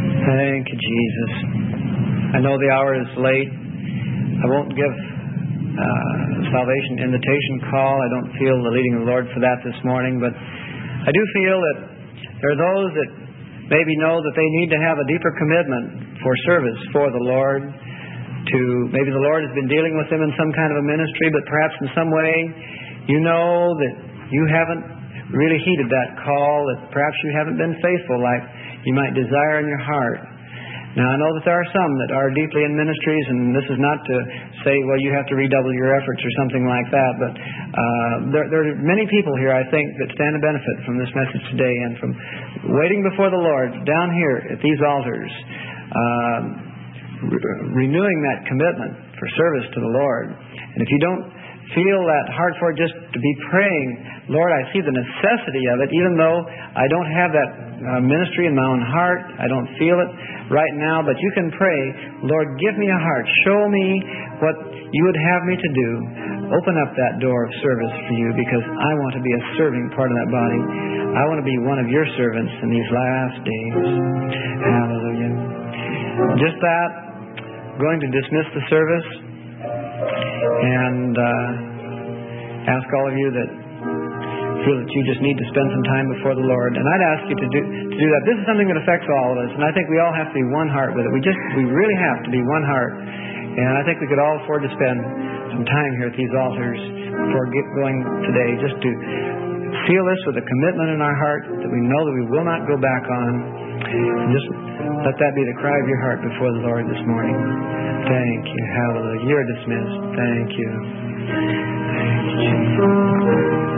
Thank you, Jesus. I know the hour is late. I won't give uh, salvation invitation call. I don't feel the leading of the Lord for that this morning, but I do feel that there are those that maybe know that they need to have a deeper commitment for service for the Lord. To maybe the Lord has been dealing with them in some kind of a ministry, but perhaps in some way you know that you haven't really heeded that call, that perhaps you haven't been faithful like you might desire in your heart. Now, I know that there are some that are deeply in ministries, and this is not to say, well, you have to redouble your efforts or something like that, but uh, there, there are many people here, I think, that stand to benefit from this message today and from waiting before the Lord down here at these altars, uh, re- renewing that commitment for service to the Lord. And if you don't feel that heart for it, just to be praying, Lord, I see the necessity of it, even though I don't have that uh, ministry in my own heart. I don't feel it right now, but you can pray, Lord, give me a heart. Show me what you would have me to do. Open up that door of service for you, because I want to be a serving part of that body. I want to be one of your servants in these last days. Hallelujah. Just that, going to dismiss the service and uh, ask all of you that feel that you just need to spend some time before the Lord. And I'd ask you to do to do that. This is something that affects all of us, and I think we all have to be one heart with it. We just we really have to be one heart. And I think we could all afford to spend some time here at these altars before get going today, just to seal this with a commitment in our heart that we know that we will not go back on. And just let that be the cry of your heart before the Lord this morning. Thank you. Hallelujah. You're dismissed. Thank you. Thank you, Jesus.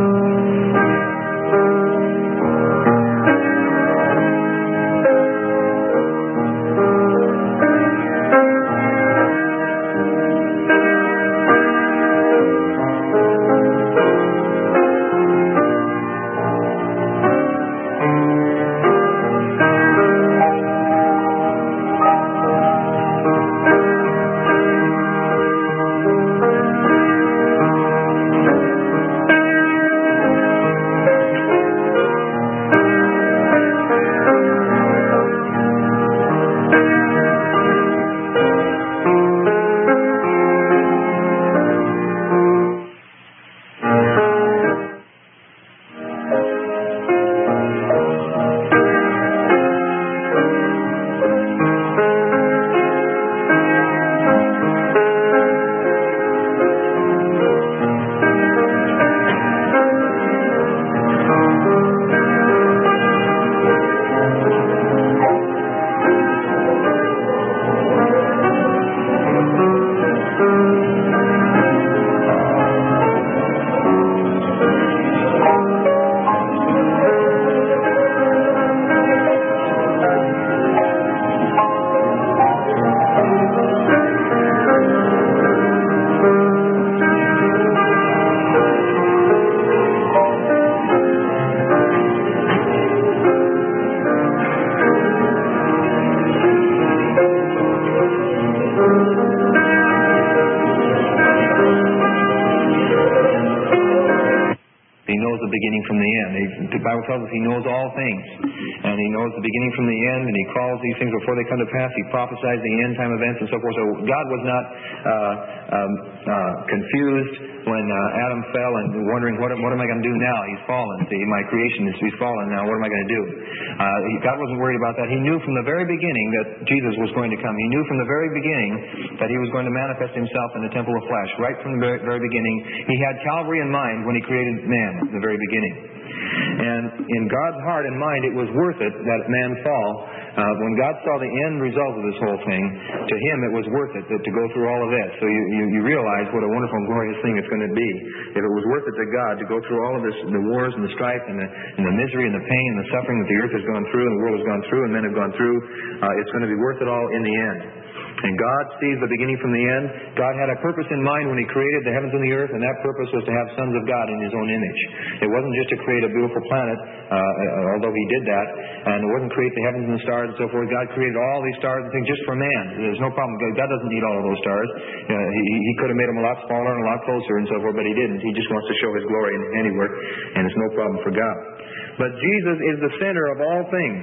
Bible tells us He knows all things, and He knows the beginning from the end, and He calls these things before they come to pass. He prophesies the end time events and so forth. So God was not uh, um, uh, confused when uh, Adam fell and wondering, what, what am I going to do now? He's fallen. See, my creation is he's fallen now. What am I going to do? Uh, he, God wasn't worried about that. He knew from the very beginning that Jesus was going to come. He knew from the very beginning that He was going to manifest Himself in the temple of flesh. Right from the very, very beginning, He had Calvary in mind when He created man at the very beginning. And in God's heart and mind, it was worth it that man fall. Uh, when God saw the end result of this whole thing, to Him it was worth it that, to go through all of this. So you, you, you realize what a wonderful and glorious thing it's going to be. If it was worth it to God to go through all of this, the wars and the strife and the, and the misery and the pain and the suffering that the earth has gone through and the world has gone through and men have gone through, uh, it's going to be worth it all in the end. And God sees the beginning from the end. God had a purpose in mind when He created the heavens and the earth, and that purpose was to have sons of God in His own image. It wasn't just to create a beautiful planet, uh, although He did that, and it wasn't create the heavens and the stars and so forth. God created all these stars and things just for man. There's no problem. God doesn't need all of those stars. Uh, he, he could have made them a lot smaller and a lot closer and so forth, but He didn't. He just wants to show His glory in handiwork, and it's no problem for God. But Jesus is the center of all things.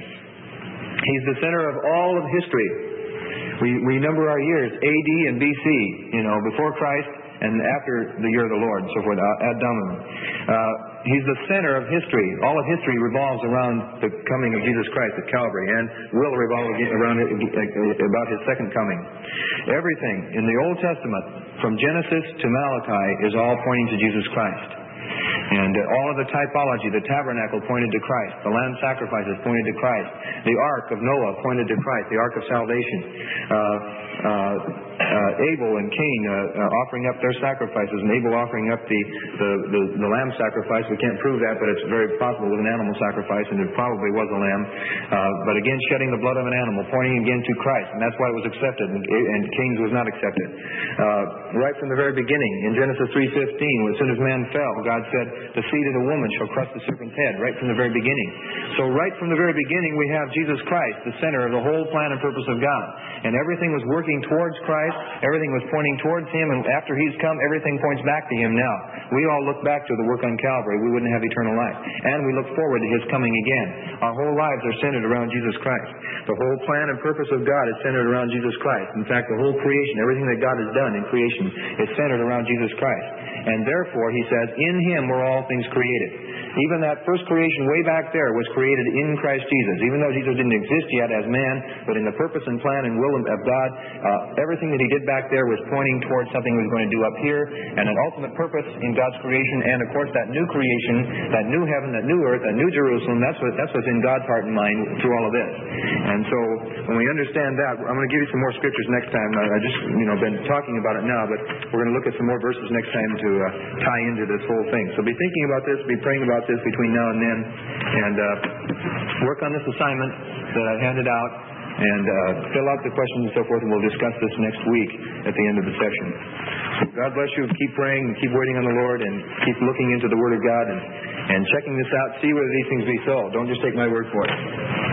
He's the center of all of history. We we number our years, A D and B C. You know, before Christ, and after the year of the Lord, and so forth, ad dominem. Uh, he's the center of history. All of history revolves around the coming of Jesus Christ at Calvary, and will revolve around it, about His second coming. Everything in the Old Testament, from Genesis to Malachi, is all pointing to Jesus Christ. And uh, all of the typology, the tabernacle pointed to Christ. The lamb sacrifices pointed to Christ. The ark of Noah pointed to Christ, the ark of salvation. Uh, uh, uh, Abel and Cain uh, uh, offering up their sacrifices, and Abel offering up the, the, the, the lamb sacrifice. We can't prove that, but it's very possible with an animal sacrifice, and it probably was a lamb. Uh, but again, shedding the blood of an animal, pointing again to Christ, and that's why it was accepted, and, and Cain's was not accepted. Uh, right from the very beginning, in Genesis three fifteen, as soon as man fell, God said, the seed of the woman shall crush the serpent's head, right from the very beginning. So right from the very beginning, we have Jesus Christ, the center of the whole plan and purpose of God. And everything was working towards Christ, everything was pointing towards Him, and after He's come, everything points back to Him now. We all look back to the work on Calvary. We wouldn't have eternal life. And we look forward to His coming again. Our whole lives are centered around Jesus Christ. The whole plan and purpose of God is centered around Jesus Christ. In fact, the whole creation, everything that God has done in creation, is centered around Jesus Christ. And therefore, He says, in Him were all things created. Even that first creation way back there was created in Christ Jesus. Even though Jesus didn't exist yet as man, but in the purpose and plan and will of God, uh, everything that He did back there was pointing towards something He was going to do up here, and an ultimate purpose in God's creation, and of course that new creation, that new heaven, that new earth, that new Jerusalem, that's what that's what's in God's heart and mind through all of this. And so when we understand that, I'm going to give you some more scriptures next time. I, I just, you know, been talking about it now, but we're going to look at some more verses next time to uh, tie into this whole thing. So be thinking about this, be praying about this between now and then, and uh, work on this assignment that I've handed out, and uh, fill out the questions and so forth, and we'll discuss this next week at the end of the session. So God bless you. Keep praying and keep waiting on the Lord, and keep looking into the Word of God and, and checking this out. See whether these things be so. Don't just take my word for it.